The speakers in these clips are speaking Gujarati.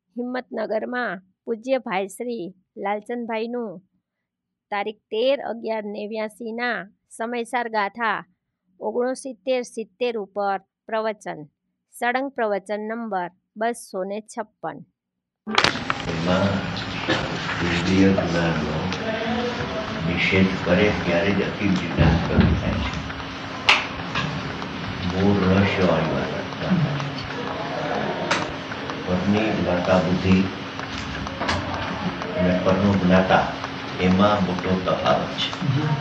હિંમતનગરમાં પૂજ્ય ભાઈ શ્રી લાલચંદભાઈનું તારીખ 13/11/89ના સમયસાર ગાથા 69-70 ઉપર પ્રવચન. સળંગ પ્રવચન નંબર 256. એમાં ઇન્દ્રિય જ્ઞાનનો નિષેધ કરે ત્યારે જ અતિ વિજ્ઞાન શરૂ થાય છે. મૂળ રહસ્યવાળી વાત પરની જ્ઞાતા બુદ્ધિ અને પરનું જ્ઞાતા એમાં મોટો તફાવત છે.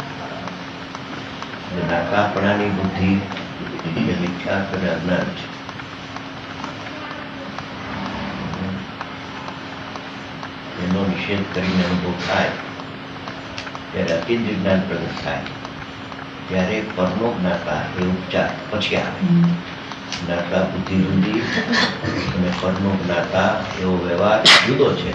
જ્ઞાતાપણાની બુદ્ધિ એ મિથ્યાત્વ અને અજ્ઞાન છે. એનો નિષેધ કરીને અનુભવ થાય ત્યારે અતિજ વિજ્ઞાન પ્રગટ થાય ત્યારે પરનો જ્ઞાતા એ ઉપચાર પછી આવે. જ્ઞાતા બુદ્ધિ જુદી અને પરનો જ્ઞાતા એવો વ્યવહાર જુદો છે.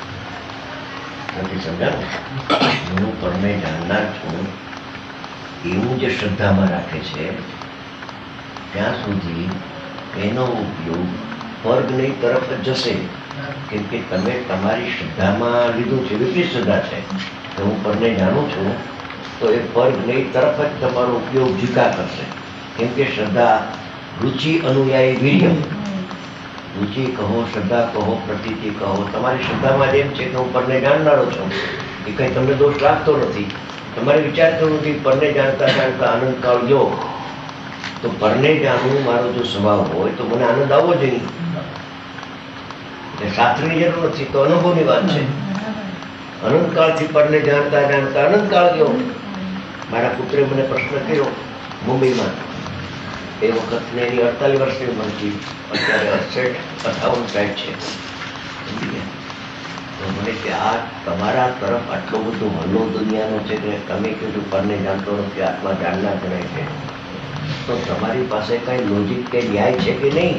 નથી સમજાવું? હું પરને જાણનાર છું એવું જે શ્રદ્ધામાં રાખે છે ત્યાં સુધી એનો ઉપયોગ પરજ્ઞ તરફ જ જશે. કેમ કે તમે તમારી શ્રદ્ધામાં લીધું છે, વિપરીત શ્રદ્ધા છે કે હું પરને જાણું છું, તો એ પરજ્ઞ તરફ જ તમારો ઉપયોગ ઝીકા કરશે. કેમ કે શ્રદ્ધા રુચિ અનુયાયી વીર્ય. રુચિ કહો, શ્રદ્ધા કહો, પ્રતીતિ કહો, તમારી શ્રદ્ધામાં જેમ છે કે હું પરને જાણનારો છું, એ કંઈ તમને દોષ લાગતો નથી. તમારે વિચાર કરવો નથી પરને જાણતા જાણતા આનંદ કાળ જો તો પરને જાણવું મારો જો સ્વભાવ હોય તો મને આનંદ આવવો જોઈએ. શાસ્ત્રની જરૂર નથી, તો અનુભવની વાત છે. અનંતકાળથી પરને જાણતા જાણતા અનંતકાળ ગયો. મારા પુત્રે મને પ્રશ્ન કર્યો મુંબઈમાં, એ વખતને એની 48 વર્ષની ઉંમર હતી, અત્યારે 58-58 છે. તો મને કે આ તમારા તરફ આટલો બધો હલ્લો દુનિયાનો છે કે તમે કીધું પરને જાણતો નથી, આત્મા જાણનાર ગણાય છે, તો તમારી પાસે કઈ લોજિક કે ન્યાય છે કે નહીં?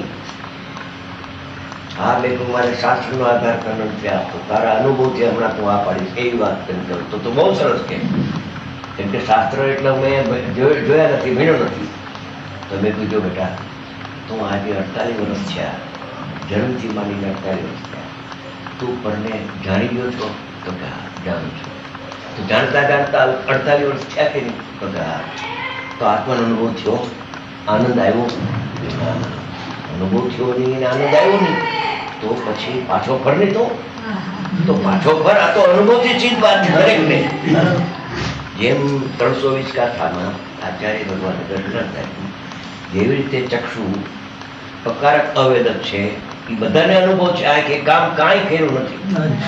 હા, મેં તું મારે શાસ્ત્રનો આધાર કરવાનો છે, આપતો તારા અનુભવથી હમણાં તું આ પાડીશ એવી વાત કરી કરું તો બહુ સરસ કે. કેમ કે શાસ્ત્ર એટલે મેં જોયા નથી, ભણ્યો નથી. તો મેં કીધું બેટા તું આજે 48 વર્ષ થયા, જન્મથી માનીને 48 વર્ષ થયા, તું પરને જાણી ગયો છો? તો કે હા જાણું છું. તું જાણતા જાણતા 48 વર્ષ થયા કે નહીં? તો કે હા. તો આત્માનો અનુભવ થયો, આનંદ આવ્યો? અનુભવ થયો નહીં, આનંદ આવ્યો નહીં, તો પછી પાછો ફર નહીં. તો પાછો ફર. આ તો અનુભવથી ચીજ વાત છે દરેકને. જેમ 320 ગાથામાં આચાર્ય ભગવાન દર્શન થાય, જેવી રીતે ચક્ષુ પ્રકારક અવેદક છે, એ બધાને અનુભવ છે. આ કે કામ કાંઈ કર્યું નથી.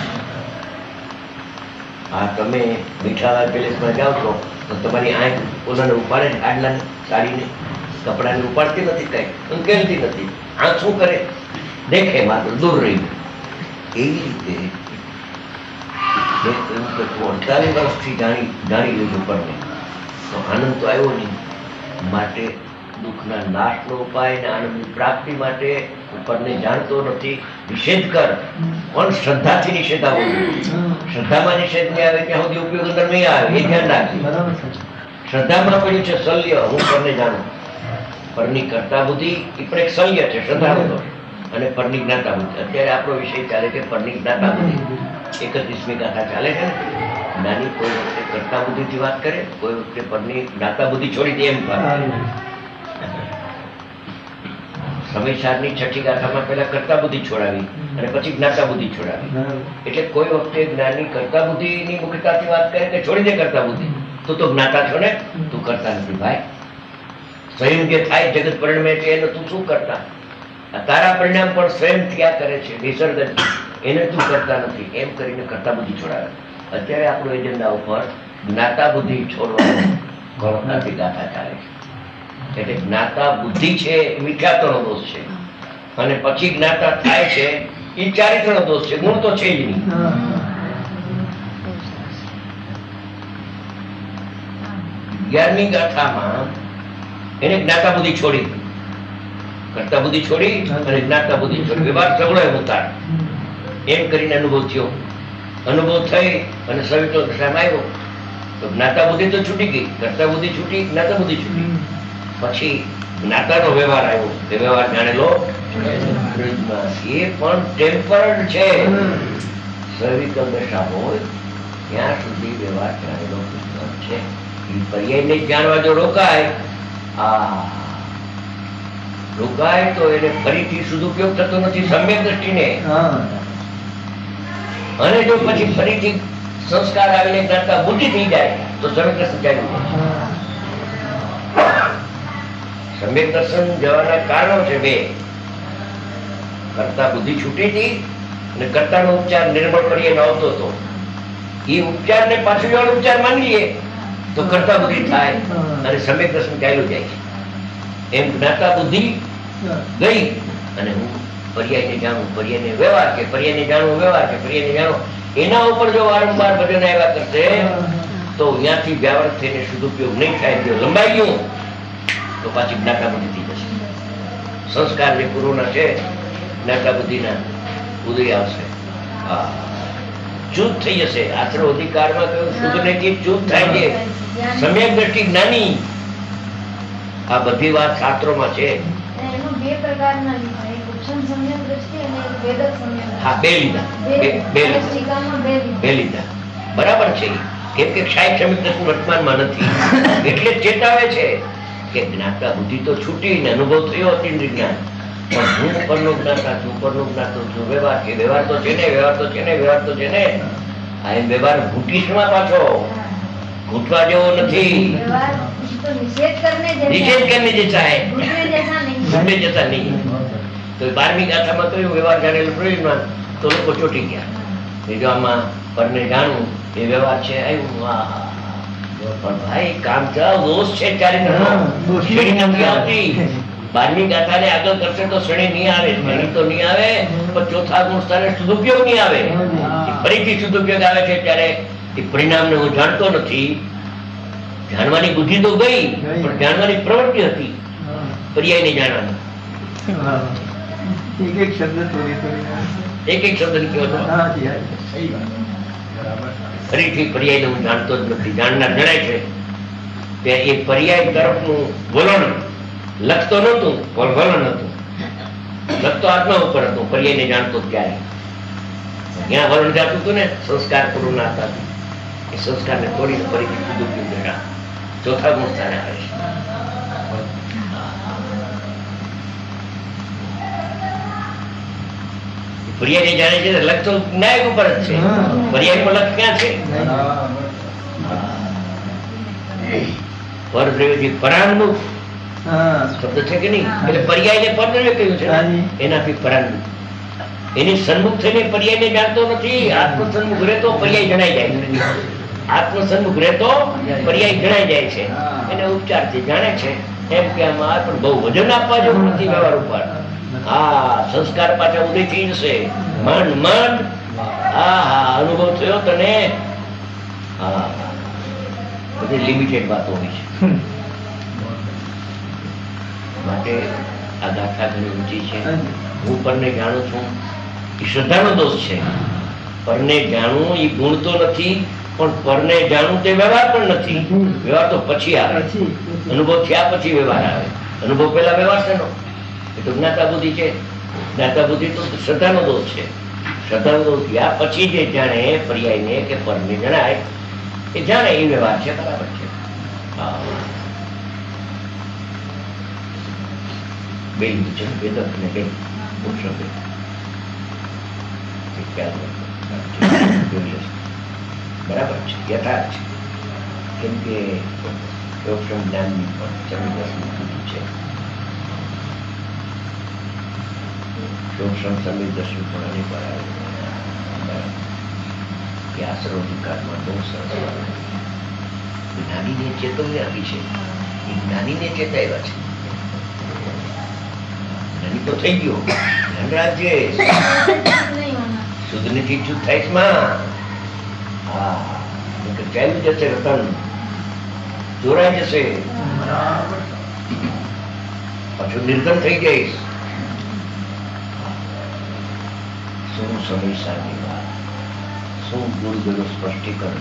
આ તમે મીઠાલા પેલેસમાં જાઓ છો તો તમારી આંખ ઓલાને ઉપાડે, આડલાને, સાડીને, કપડાને ઉપાડતી નથી, કઈ ઉકેલતી નથી. આંખ શું કરે? દેખે માત્ર, દૂર રહી. એવી રીતે 48 વર્ષથી જાણી લીધું પરને, તો આનંદ તો આવ્યો નહીં. માટે દુઃખના નાશનો ઉપાય અને આનંદની પ્રાપ્તિ માટે ઉપરને જાણતો નથી, નિષેધ કર. પણ શ્રદ્ધાથી નિષેધ આવવો જોઈએ. શ્રદ્ધામાં નિષેધ નહીં આવે ત્યાં સુધી ઉપયોગ અંદર નહીં આવે, એ ધ્યાન રાખજો. શ્રદ્ધામાં પડ્યું છે શલ્ય, હું પરને જાણું. પરની કરતા બુદ્ધિ એ પણ એક શલ્ય છે, શ્રદ્ધાનો દોષ. અને પરની જ્ઞાતા બુદ્ધિ. અત્યારે આપણો વિષય ચાલે છે પરની જ્ઞાતા બુદ્ધિ. 31મી ગાથા ચાલે છે ને. નાની કોઈ વખતે કરતા બુદ્ધિથી વાત કરે, કોઈ વખતે પરની જ્ઞાતા બુદ્ધિ છોડી દે એમ કરે. સમયસારની 6ઠી ગાથામાં પહેલા કરતા બુદ્ધિ છોડાવી અને પછી જ્ઞાતા બુદ્ધિ છોડાવી. એટલે કોઈ વખતે જ્ઞાની કરતા બુદ્ધિની મુખ્યતાથી વાત કરે કે છોડી દે કરતા બુદ્ધિ, તું તો જ્ઞાતા છો ને, તું કરતા નથી ભાઈ. સ્વયં જે થાય જગત પરિણમે છે એને તું શું કરતા? તારા પરિણામ પણ સ્વયં થયા કરે છે, વિસર્જન, એને તું કરતા નથી. એમ કરીને કરતા બુદ્ધિ છોડાવે. અત્યારે આપણું એજન્ડા ઉપર જ્ઞાતા બુદ્ધિ છોડવાનું ગૌરવનાથી ગાથા ચાલે છે. એટલે જ્ઞાતા બુદ્ધિ છે એ મિથ્યાત્વનો દોષ છે, અને પછી જ્ઞાતા થાય છે એ ચારિત્રનો દોષ છે, ગુણ તો છે જ નહીં. અગિયારમી ગાથામાં એને જ્ઞાતા બુદ્ધિ છોડી, કરતા બુદ્ધિ છોડી અને જ્ઞાતા બુદ્ધિ છોડી, વ્યવહાર સગળો એમ ઉતાર. એમ કરીને અનુભવ થયો. અનુભવ થઈ અને સવિતો દશામાં આવ્યો તો જ્ઞાતા બુદ્ધિ તો છૂટી ગઈ, કરતા બુદ્ધિ છૂટી, જ્ઞાતા બુદ્ધિ છૂટી. પછી જ્ઞાતાનો વ્યવહાર આવ્યો, તે વ્યવહાર જાણેલો યુગમાં એ પણ ટેમ્પર્ડ છે. સર્વિકલ દશા હોય ત્યાં સુધી વ્યવહાર ચાલેલો કૃષ્ણ છે. એ પર્યાયને જ જાણવા જો રોકાય તો એને ફરીથી સદુપયોગ થતો નથી સમ્યક દ્રષ્ટિને. અને જો પછી ફરીથી સંસ્કાર આવીને જ્ઞાતા બુદ્ધિ થઈ જાય તો સમ્યક દર્શન ચાલ્યું જાય. સમ્યક દર્શન જવાના કારણો છે બે. કરતા બુદ્ધિ છૂટી હતી અને કર્તાનો ઉપચાર નિર્મળ કરીએ આવતો હતો. એ ઉપચારને પાછું એવાનો ઉપચાર માની લઈએ તો કરતા બુદ્ધિ થાય અને સમ્યક દર્શન ચાલ્યું જાય છે. એમ જ્ઞાતા બુદ્ધિ ગઈ અને હું પર્યાયને જાણું, પર્યાયને વ્યવહાર છે, પર્યાયને જાણવું વ્યવહાર છે, પર્યાયને જાણો એના ઉપર જો વારંવાર ભજન આવ્યા કરશે તો ત્યાંથી વ્યાવૃત થઈને સદુપયોગ નહીં થાય. જો લંબાઈ ગયું તો પાછી જ્ઞાતા બુદ્ધિ થઈ જશે. સંસ્કાર જે પૂર્વના છે જ્ઞાતા બુદ્ધિના ઉદય આવશે. ચૂપ થઈ જશે. આશ્રવ અધિકારમાં કહ્યું શુદ્ધને કે ચૂપ થાય છે. સમ્યક દ્રષ્ટિ જ્ઞાની. આ બધી વાત શાસ્ત્રોમાં છે. હા, બે લીધા. બરાબર છે. કેમ કે ક્ષાય સમ્યક દર્શન વર્તમાનમાં નથી એટલે જ ચેતાવે છે કે જ્ઞાતા બુદ્ધિ તો છૂટી ને અનુભવ થયો અતિન્દ્રિય જ્ઞાન. પણ હું ઉપરનો જ્ઞાતા છું, ઉપરનો જ્ઞાતો છું. વ્યવહાર છે, વ્યવહાર તો છે ને, વ્યવહાર તો છે ને, વ્યવહાર તો છે ને. આ એમ વ્યવહાર ઘૂંટીશમાં પાછો ઘૂંટવા જેવો નથી. નિષેધ કરને જૈસા હૈ, ઘૂંટને જૈસા નહીં. તો 12મી ગાથામાં કહ્યું વ્યવહાર જાણેલું પ્રયોજન તો લોકો ચોટી ગયા. જો આમાં પરને જાણવું એ વ્યવહાર છે આવ્યું. પણ ભાઈ કામ દોષ છે ચારિત્રનો. શ્રેણી નથી આવતી. 12મી ગાથાને આગળ કરશે તો શ્રેણી નહીં આવે, શ્રેણી તો નહીં આવે, પણ ચોથા ગુણ સ્થાને સદુપયોગ નહીં આવે. ફરીથી સદુપયોગ આવે છે ત્યારે એ પરિણામને હું જાણતો નથી. જાણવાની બુદ્ધિ તો ગઈ પણ જાણવાની પ્રવૃત્તિ હતી પર્યાયને જાણવાની. એક એક શબ્દ કયો હતો ફરીથી પર્યાયને હું જાણતો જ નથી. જાણનાર જણાય છે કે એ પર્યાય તરફનું વલણ લખતો નહોતું, વલણ હતું. લખતો આત્મા ઉપર હતું, પર્યાયને જાણતો ત્યારે. જ્યાં વલણ જાતું હતું ને સંસ્કાર પૂરું ના હતા એ સંસ્કારને તોડીને ફરીથી સદુપયોગ જણા ચોથા ગુણ સ્થાને આવે છે. પર્યાય જાણે છે લખ તો ન્યાય ઉપર જ છે. પર્યાયમાં લખ ક્યાં છે? પરદ્રવ્યથી પરાન્મુખ શબ્દ છે કે નહીં? એટલે પર્યાયને પરદ્રવ્ય કહ્યું છે એનાથી પરાન્મુખ. એની સન્મુખ થઈને પર્યાયને જાણતો નથી. આત્મ સન્મુખ રહેતો પર્યાય જણાઈ જાય છે. આત્મ સન્મુખ રહેતો પર્યાય જણાઈ જાય છે. એને ઉપચારથી જાણે છે એમ કે આમાં પણ બહુ વજન આપવા જેવું નથી વ્યવહાર ઉપર. હા, સંસ્કાર પાછા ઉદય થઈ જશે. મન મન અનુભવ થયો તને. હા, બધી લિમિટેડ વાતો હોય છે. માટે આ ગાથા ઘણી ઊંચી છે. હું પરને જાણું છું એ શ્રદ્ધાનો દોષ છે. પરને જાણવું એ ગુણ તો નથી, પણ પરને જાણવું તે વ્યવહાર પણ નથી. વ્યવહાર તો પછી આવે, અનુભવ થયા પછી વ્યવહાર આવે. અનુભવ પહેલા વ્યવહાર છે નો એ તો જ્ઞાતા બુદ્ધિ છે. જ્ઞાતા બુદ્ધિ તો શ્રદ્ધાનો દોષ છે. શ્રદ્ધાનો દોષ થયા પછી જે જાણે પર્યાયને કે પરને જણાય એ જાણે એ વ્યવહાર છે. બરાબર છે. બે છે વેદક ને બે બરાબર છે, યથાર્થ છે. કેમ કે જ્ઞાનની પણ છે. શોષણ સમીર દર્શન પણ અનિવાર્ય કે આશ્રવ અધિકારમાં બહુ સરસ જ્ઞાનીને ચેતવણી આપી છે. એ જ્ઞાનીને ચેતાવ્યા છે. જ્ઞાની તો થઈ ગયો, ધ્યાન રાખજે શુદ્ધની ચૂક થાય માં. હા, ચાલ્યું જશે રતન, ચોરાઈ જશે, પાછું નિર્ધન થઈ જઈશ. શું સમય સારી વાત, શું ગુરુદેવનું સ્પષ્ટીકરણ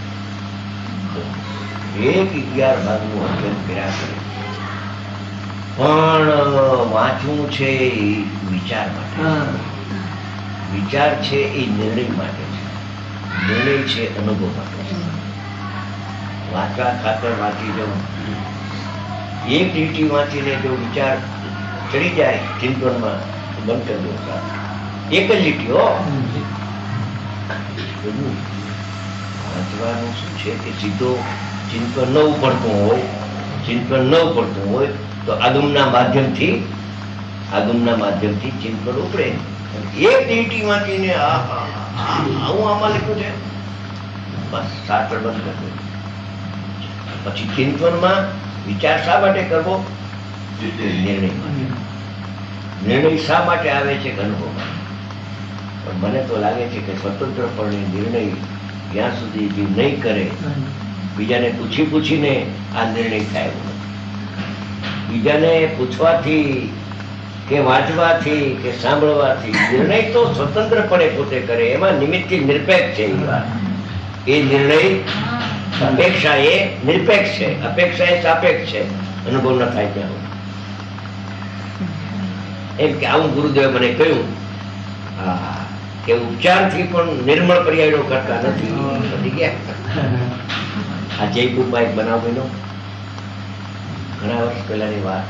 11 એક 11 ભાગનું અધ્યયન કર્યા કરે. પણ વાંચવું છે એ વિચાર માટે, વિચાર છે એ નિર્ણય માટે છે, નિર્ણય છે અનુભવ માટે છે. વાંચવા ખાતર વાંચી જવું, એક લીટી વાંચીને જો વિચાર ચડી જાય ચિંતનમાં તો બંધ કરી દો. એક જ લીટી હો. બધું વાંચવાનું શું છે કે સીધો ચિંતન ન ઉપડતું હોય, ચિંતન ન ઉપડતું હોય તો આગમના માધ્યમથી ચિંતન ઉપડે. એક લીટી વાંચીને આવું આમાં લખ્યું છે બસ શાસ્ત્ર બંધ કરી દો. પછી ચિંતનમાં વિચાર શા માટે કરવો? નિર્ણય માટે. નિર્ણય શા માટે આવે છે? અનુભવ માટે. પણ મને તો લાગે છે કે સ્વતંત્રપણે નિર્ણય જ્યાં સુધી જે નહીં કરે, બીજાને પૂછીને આ નિર્ણય થાય એવું નથી. બીજાને પૂછવાથી કે વાંચવાથી કે સાંભળવાથી નિર્ણય તો સ્વતંત્રપણે પોતે કરે. એમાં નિમિત્તથી નિરપેક્ષ છે એ વાત. એ નિર્ણય અપેક્ષા એ નિરપેક્ષ છે, અપેક્ષા એ સાપેક્ષ છે. અનુભવ ન થાય ત્યાં એમ કે આવું ગુરુદેવ મને કહ્યું કે ઉપચારથી પણ નિર્મળ પર્યાયો કરતા નથી. સમજી ગયા? આ જયપુરમાં એક બનાવ બન્યો ઘણા વર્ષ પહેલાની વાત.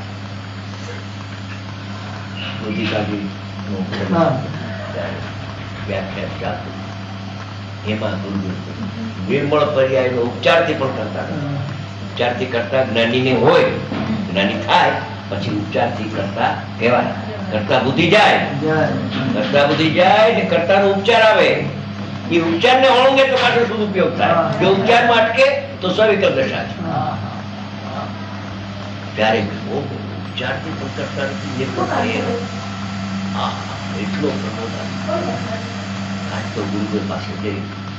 વ્યાખ્યાન ચાલતું એમાં ગુરુદેવ નિર્મળ પર્યાયનો ઉપચારથી પણ કરતા નથી. ઉપચારથી કરતા જ્ઞાનીને હોય, જ્ઞાની થાય પછી ઉપચારથી કરતા કહેવાય. કરતા બુદ્ધિ જાય, કરતા બુદ્ધિ જાય ને કરતાનો ઉપચાર આવે. એ ઉપચારને ઓળંગે તો પાછળ શું ઉપયોગ થાય? જો ઉપચારમાં અટકે તો સવિકલ્પ દશા છે. ત્યારે ઉપચારથી પણ કરતા નથી એટલો પ્રમોદ આજ તો ગુરુદેવ પાસે જઈ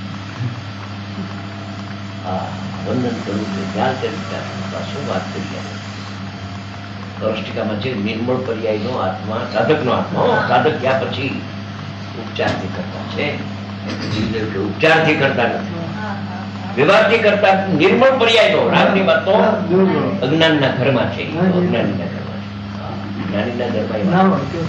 વંદન કરવું છે. ખ્યાલ કરી શું વાત કરી? કૌષ્ટિકામાં છે નિર્મળ પર્યાયનો આત્મા સાધકનો આત્મા. સાધક ગયા પછી ઉપચારથી કરતા છે. ઉપચારથી કરતા નથી, વ્યવહારથી કરતા. નિર્મળ પર્યાયનો રામની વાત તો અજ્ઞાનના ઘરમાં છે. અજ્ઞાનીના ઘરમાં છે. જ્ઞાનીના ઘરમાં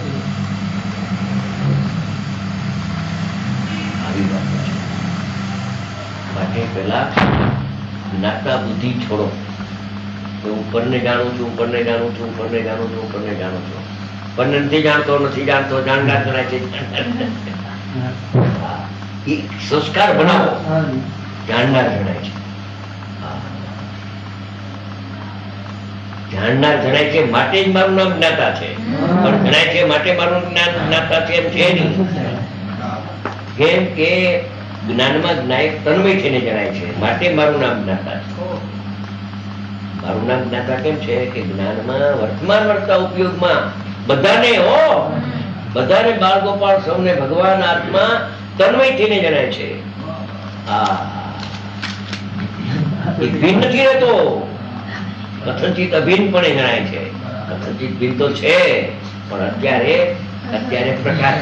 આવી વાત છે. માટે પેલા જ્ઞાતા બુદ્ધિ છોડો. હું પરને જાણું છું, પરને જાણું છું, પરને જાણું છું, પરને જાણું છું. પરને નથી જાણતો, જાણનાર ગણાય છે. એ સંસ્કાર બનાવો, જાણનાર ગણાય છે. જાણનાર ગણાય છે માટે જ મારું નામ જ્ઞાતા છે. પણ ગણાય છે માટે મારું જ્ઞાન જ્ઞાતા છે એમ છે નહીં. કેમ કે જ્ઞાનમાં જ્ઞાયક તન્મય થઈને જણાય છે. માટે મારું નામ જ્ઞાતા છે. મારું નામ જ્ઞાતા કેમ છે કે જ્ઞાનમાં વર્તમાન વર્તા ઉપયોગમાં બધાને બધાને બાળ ગોપાળ સૌને ભગવાન આત્મા તન્મય થઈને જણાય છે. એક ભિન્ન નથી રહેતો. કથનચિત અભિન્નપણે જણાય છે. કથનચિત ભિન્ન તો છે પણ અત્યારે પ્રકાશ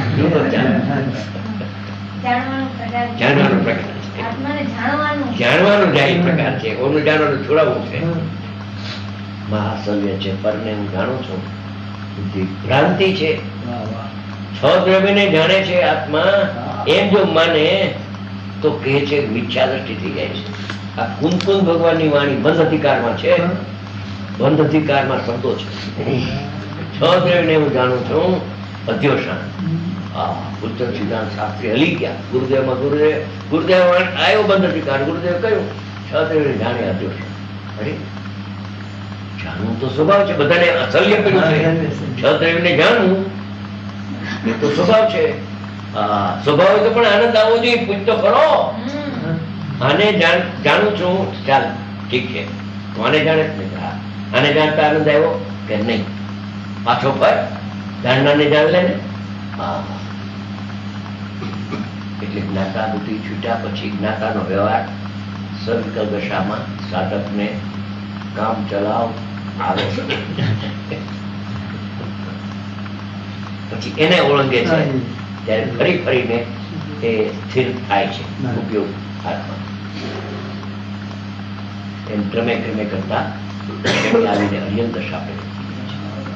જાણવાનો પ્રકાર છે. જાણવાનો જાહેર પ્રકાર છે. ઓનું જાણવાનું છોડાવવું છે. મહાસવ્ય છે. પરને હું જાણું છું. ભ્રાંતિ છે. છ દ્રવ્યને જાણે છે આત્મા એમ જો માને તો કહે છે મિથ્યા દ્રષ્ટિ થઈ જાય છે. આ કુંદ ભગવાનની વાણી બંધ અધિકારમાં છે. બંધ અધિકારમાં શબ્દો છે. છ દ્રવ્યને હું જાણું છું. અધ્યોષણ. ઉત્તર સિદ્ધાંત શાસ્ત્રી હલી ગયા. ગુરુદેવ આવ્યો બંધ અધિકાર. ગુરુદેવ કહ્યું છ દ્રવ્યને જાણે અધ્યોષણ. અરે જાણવું તો સ્વભાવ છે. બધાને અસલ્ય પડ્યું છે. છ દ્રવ્યને જાણવું એ તો સ્વભાવ છે. સ્વભાવ તો પણ આનંદ આવવો જોઈએ. પૂછ તો ખરો. આને જાણું છું. ચાલ ઠીક છે. આને જાણે જ નહીં. આને જાણતા આનંદ આવ્યો કે નહીં? પાછો પર જાણનારને જાણ લે ને. એટલે જ્ઞાતા બુદ્ધિ છૂટ્યા પછી જ્ઞાતાનો વ્યવહાર સવિકલ્પ દશામાં સાધકને કામ ચલાવ આવે છે. પછી એને ઓળંગે છે ત્યારે ફરીને એ સ્થિર થાય છે ઉપયોગ આત્મા. એમ ક્રમે કરતા આવીને અર્યન દશા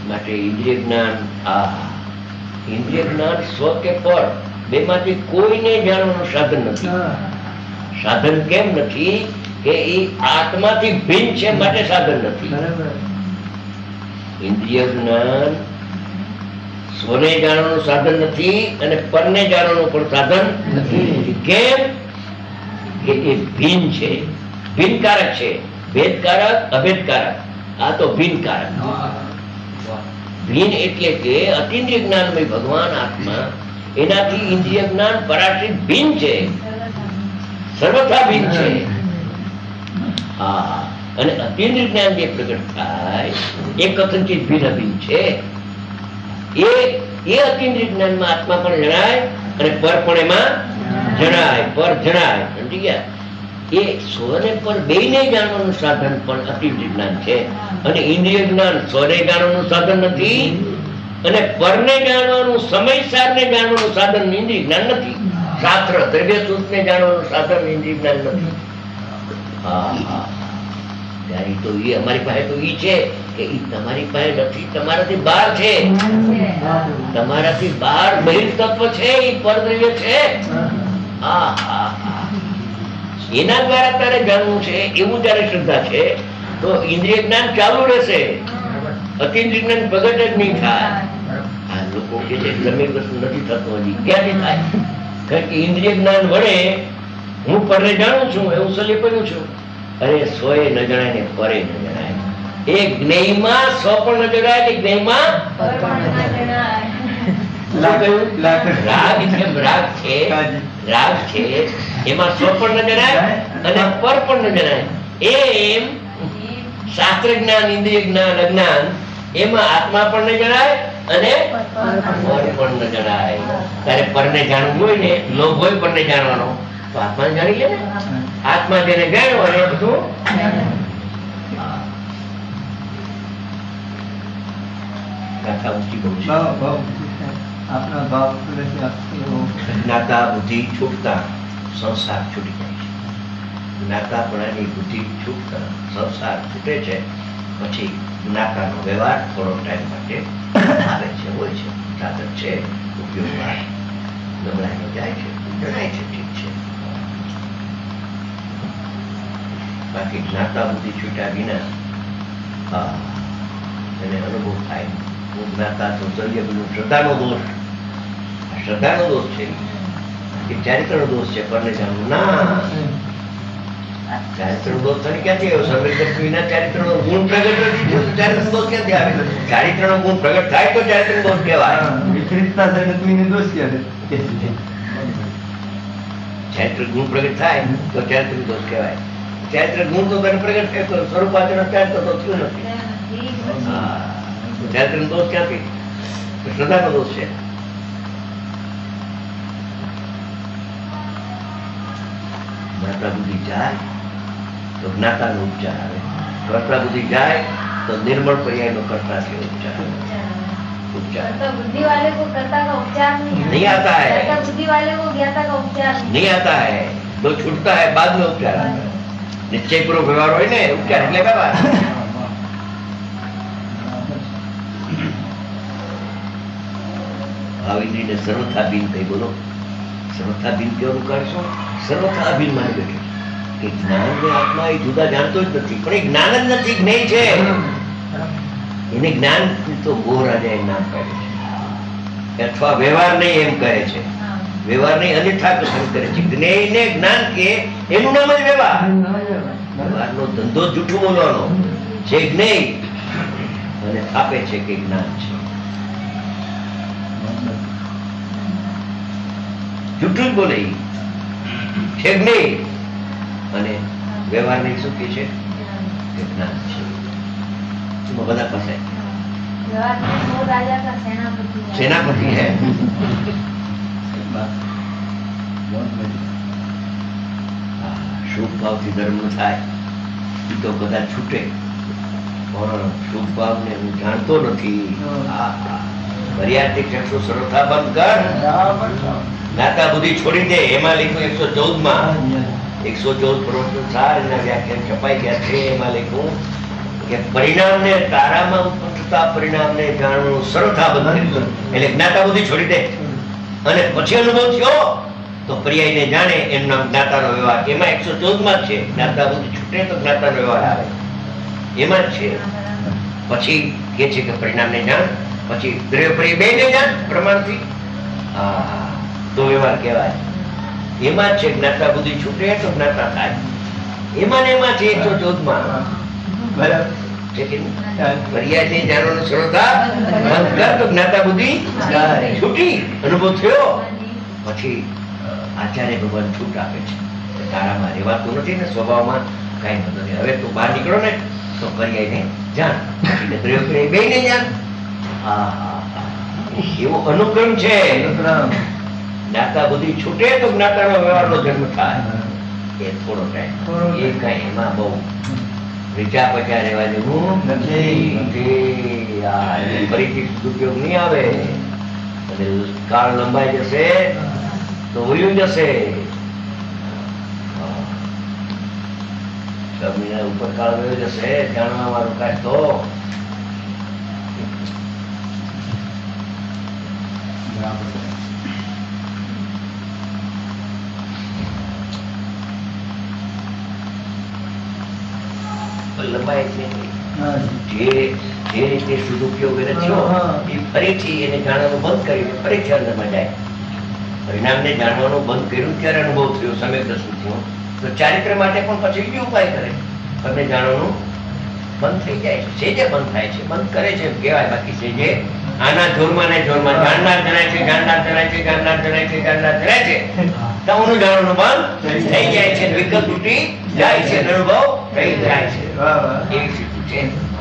માટે ઇન્દ્રિય જ્ઞાન ઇન્દ્રિય જ્ઞાન સ્વ કે પર બેમાંથી કોઈને જાણવાનું સાધન નથી. સાધન કેમ નથી કે એ આત્માથી ભિન્ન છે માટે સાધન નથી. ઇન્દ્રિય જ્ઞાન સ્વને જાણવાનું સાધન નથી અને પરને જાણવાનું પણ સાધન નથી. કેમ કે એ ભિન્ન છે, ભિન્નકારક છે. ભેદકારક અભેદકારક, આ તો ભિન્નકારક. ભિન્ન એટલે કે અતિન્દ્રિય જ્ઞાનમય ભગવાન આત્મા એનાથી ઇન્દ્રિય જ્ઞાન પરાશ્રિત ભિન્ન છે, સર્વથા ભિન્ન છે. હા, અને અતિન્દ્રિય જ્ઞાન જે પ્રગટ થાય એ કથનચિત ભિન્ન અભિન્ન છે. એ અતિન્દ્રિય જ્ઞાનમાં આત્મા પણ જણાય અને પર પણ એમાં જણાય, પર જણાય. સમજી ગયા? એ સ્વને પર બેયને જાણવાનું સાધન પણ અતિન્દ્રિય જ્ઞાન છે. અને ઇન્દ્રિય જ્ઞાન સ્વને જાણવાનું સાધન નથી અને પરને જાણવાનું, સમયસારને જાણવાનું સાધન ઇન્દ્રિય જ્ઞાન નથી. શાસ્ત્ર દ્રવ્ય સૂત્રને જાણવાનું સાધન ઇન્દ્રિય જ્ઞાન નથી. ત્યારે તો એ અમારી પાસે તો ઈ છે કે ઈ તમારી પાસે નથી, તમારાથી બહાર છે. તમારાથી બહાર બહિર તત્વ છે, ઈ પરદ્રવ્ય છે. એના દ્વારા તારે જાણવું છે એવું જયારે શ્રદ્ધા છે તો ઇન્દ્રિય જ્ઞાન ચાલુ રહેશે, અતિન્દ્રિય જ્ઞાન પ્રગટ જ નહીં થાય. આ લોકો કે છે જમીન વસ્તુ નથી થતું, હજી ક્યાંથી થાય? કારણ કે ઇન્દ્રિય જ્ઞાન વડે હું પરને જાણું છું એવું સલી પડ્યું છું. અરે સ્વએ ન જણાય ને પરે ન જણાય. એ જ્ઞેયમાં સ્વ પણ ન જણાય ને જ્ઞેયમાં રાગ છે એમાં સ્વ પણ ન જણાય અને પર પણ ન જણાય. એમ શાસ્ત્ર જ્ઞાન, ઇન્દ્રિય જ્ઞાન, અજ્ઞાન એમાં આત્મા પણ ન જણાય અને પર પણ ન જણાય. ત્યારે પરને જાણવું હોય ને, લોભ હોય પરને જાણવાનો તો આત્માને જાણી લે ને. આત્મા જેને જાણ્યો અને બધું ગાથા ઊંચી બહુ છે. જ્ઞાતા બુદ્ધિ છૂટતા સંસાર છૂટી જાય છે. જ્ઞાતાપણાની બુદ્ધિ છૂટતા સંસાર છૂટે છે. પછી જ્ઞાતાનો વ્યવહાર થોડો ટાઈમ માટે આવે છે, હોય છે, સાધન છે, ઉપયોગમાં નબળાઈને જાય છે, જણાય છે, ઠીક છે. બાકી જ્ઞાતા બુદ્ધિ છૂટ્યા વિના એને અનુભવ થાય. હું જ્ઞાતા તો શ્રદ્ધાનો દોષ, શ્રદ્ધાનો દોષ છે કે ચારિત્રનો દોષ છે. પરને જાણવું ના, ચારિત્રનો દોષ ક્યાંથી આવ્યો? સર્વે વિના ચારિત્રનો ગુણ પ્રગટ નથી થયો, ચારિત્રનો દોષ ક્યાંથી આવે? ચારિત્રનો ગુણ પ્રગટ થાય તો ચારિત્રનો દોષ કહેવાય. વિપરીતતા જગતની દોષ કહેવાય. ચારિત્ર ગુણ પ્રગટ થાય તો ચારિત્રનો દોષ કહેવાય. ચારિત્ર ગુણ તો તને પ્રગટ થાય તો સ્વરૂપ આચરણ ચારિત્ર તો થયું નથી. ચારિત્રનો દોષ ક્યાંથી? શ્રદ્ધાનો દોષ છે. જ્ઞાતા બુદ્ધિ જાય તો જ્ઞાતાનો ઉપચાર આવે, કર્તા બુદ્ધિ જાય તો નિર્મળ પર્યાયનો કર્તા છે ઉપચાર. बुद्धि वाले को कर्ता का उपचार नहीं आता है, बुद्धि वाले को ज्ञाता का उपचार नहीं आता है. जो छूटता है बाद में उपचार आता है. निश्चय पूर्वक व्यवहार હોય ને ઉપચાર એટલે વ્યવહાર. ભાવિન્દ્રીને સર્વથાભિન્ન કહી બોલો. સર્વથાભિન્ન કેવું કરશો? સર્વથાભિન્ન માની બેઠો કે જ્ઞાન ને આત્મા એ જુદા જાણતો જ નથી, પણ એ જ્ઞાન જ નથી, જ્ઞેય છે. એને જ્ઞાન તો ગોરાજા એ નામ કહે છે, અથવા વ્યવહાર નહીં એમ કહે છે. વ્યવહાર નહીં અન્યથા કથન કરે છે. જ્ઞેય ને જ્ઞાન કે એનું નામ જ વ્યવહાર. વ્યવહારનો ધંધો જૂઠું બોલવાનો છે. જ્ઞેય અને આપે છે કે જ્ઞાન છે, જૂઠું જ બોલે છે. જ્ઞેય અને વ્યવહાર નહીં શું કે છે કે જ્ઞાન છે. બધા પાસે सेनापति है. શુભ ભાવથી ધર્મ થાય એ તો બધા છૂટે, પણ શુભ ભાવને હું જાણતો નથી. મર્યાદિક 114 બંધ કર, જ્ઞાતા બુદ્ધિ છોડી દે. એમાં લખ્યું 114 માં 114 પ્રવચન સાર એના વ્યાખ્યાન છપાઈ ગયા છે. એમાં લખ્યું કે પરિણામને તારામાં ઉત્પન્ન થતા પરિણામને જાણવાનું સરળતા બંધ એટલે જ્ઞાતા બુદ્ધિ છોડી દે અને પછી અનુભવ થયો તો પર્યાયને જાણે એનું નામ જ્ઞાતાનો વ્યવહાર. એમાં 114 માં જ છે જ્ઞાતા બુદ્ધિ છૂટે તો જ્ઞાતાનો વ્યવહાર આવે એમાં જ છે. પછી કે છે કે પરિણામને જાણ પછી દ્રવ્ય પર્યાય બેને જાણ પ્રમાણથી તો વ્યવહાર કહેવાય. એમાં જ છે જ્ઞાતા બુદ્ધિ છૂટે તો જ્ઞાતા થાય. એમાં ને એમાં છે 114 માં બરાબર છે કે પર્યાયને જાણવાનું સરળતા બંધ કર તો જ્ઞાતા બુદ્ધિ છૂટી અનુભવ થયો પછી આચાર્ય ભગવાન છૂટ આપે છે કે તારામાં રહેવાતું નથી ને સ્વભાવમાં કઈ નથી. હવે તું બહાર નીકળો ને તો પર્યાયને જાણ એટલે દ્રવ્ય પર્યાય બેયને જાણ. એવો અનુક્રમ છે. જ્ઞાતા બુદ્ધિ છૂટે તો જ્ઞાતાનો વ્યવહારનો જન્મ થાય. એ થોડો ટાઈમ એ કઈ એમાં બહુ રીચા પચા રહેવા જેવું નથી. ફરીથી ઉપયોગ નહીં આવે અને કાળ લંબાઈ જશે તો વયું જશે. 6 મહિના ઉપર કાળ વયો જશે જાણવા વાળું કાંઈ તો લંબાઈ જે રીતે સદુપયોગ એને થયો એ ફરીથી એને જાણવાનું બંધ કરીને ફરીથી અંદરમાં જાય. પરિણામને જાણવાનું બંધ કર્યું ત્યારે અનુભવ થયો સમ્યક દર્શન થયો તો ચારિત્ર માટે પણ પછી બીજો ઉપાય કરે તમને જાણવાનું બંધ થઈ જાય છે. સેજે બંધ થાય છે બંધ કરે છે એમ કહેવાય. બાકી સેજે આના જોરમાં ને જોરમાં જાણનાર જણાય છે જાણનાર જણાય છે જાણનાર જણાય છે જાણનાર જણાય છે તો ઊનું જાણવાનું બંધ થઈ જાય છે. વિકલ્પ તૂટી જાય છે અનુભવ થઈ જાય છે. એવી સ્થિતિ છે.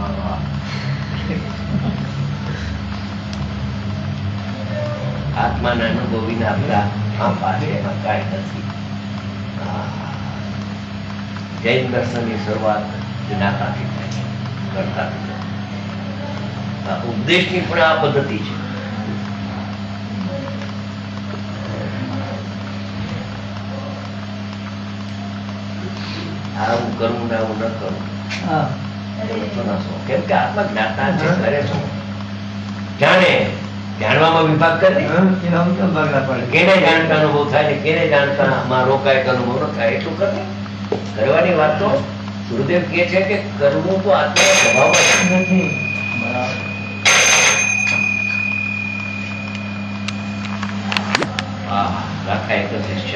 આત્માના અનુભવ વિના આપણા આંપા છે એમાં કાંઈ નથી. જૈન દર્શનની શરૂઆત જ્ઞાતાથી થાય છે કરતાથી. ઉપદેશની પણ આ પદ્ધતિ છે. આવું કરવું ને આવું ન કરવું કેમ કે આત્મા જ્ઞાતા છે કરે શું જાણે જાણવામાં વિભાગ કરે કેને જાણતા અનુભવ થાય ને કેને જાણતા રોકાય અનુભવ ન થાય એટલું કરે. કરવાની વાત તો ગુરુદેવ કહે છે કે કરવું તો આત્માના સ્વભાવમાં નથી. રાખા એક શિષ્ય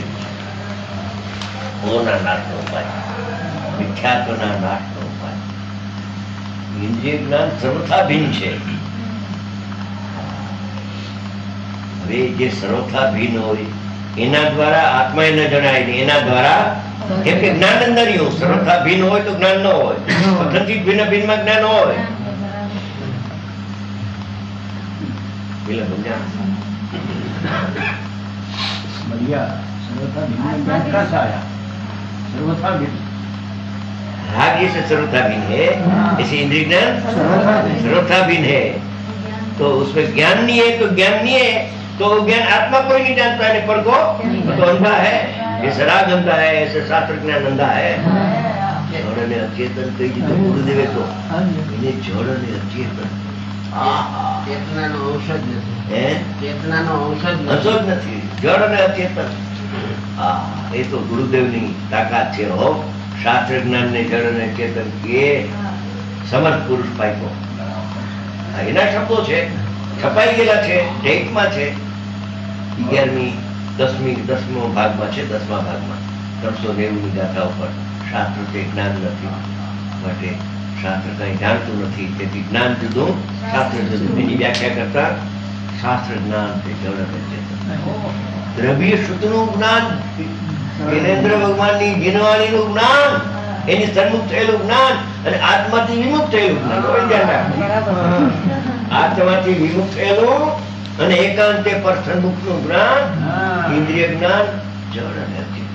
ઓના નાશનો ઉપાય મિથ્યાત્વના નાશનો ઉપાય. ઇન્દ્રિય જ્ઞાન સર્વથા ભિન્ન છે. હવે જે સર્વથા ભિન્ન હોય એના દ્વારા આત્મા ન જણાય ને એના દ્વારા કેમ કે જ્ઞાન અંદરિયું સર્વથા ભિન્ન હોય તો જ્ઞાન ન હોય. પતનથી ભિન્ન ભિન્નમાં જ્ઞાન હોય. પેલા સમજ્યા राग ये से सर्वथा भिन्न है, ऐसे इंद्रिय ज्ञान सर्वथा भिन्न है. तो उसमें ज्ञान नहीं है तो ज्ञान नहीं है तो ज्ञान आत्मा कोई नहीं जानता है पर को तो अंधा है. ऐसे राग अंधा है ऐसे शास्त्र ज्ञान अंधा है. जड़ ने अचेतन कही तो गुरुदेवे तो इन्हें जड़ ने अचेतन ચેતનાનો અંશ જ નથી. હે ચેતનાનો અંશ જ અંશો જ નથી. નથી. જડ અને અચેતન એ તો ગુરુદેવની તાકાત છે. હો શાસ્ત્ર જ્ઞાન ને જડ અને ચેતન એ સમર્થ પુરુષ પાક્યો. એના શબ્દો છે છપાઈ ગયેલા છે ટેકમાં છે. 10મો ભાગમાં છે 10મા ભાગમાં 390 ની ગાથા ઉપર શાસ્ત્ર તે જ્ઞાન નથી માટે શાસ્ત્ર કઈ જાણતું નથી તેથી જ્ઞાન જુદું શાસ્ત્ર જુદું. એની વ્યાખ્યા કરતા શાસ્ત્ર જ્ઞાન તે જડ અને ચેતન. દ્રવ્ય શુદ્ધનું જ્ઞાન જ્ઞાનેન્દ્ર ભગવાનની જીનવાણીનું જ્ઞાન એની સન્મુખ થયેલું જ્ઞાન અને આત્માથી વિમુક્ત થયેલું જ્ઞાન. આત્માથી વિમુક્ત થયેલું અને એકાંતે પર સન્મુખનું જ્ઞાન ઇન્દ્રિય જ્ઞાન જડ અને અચેતન.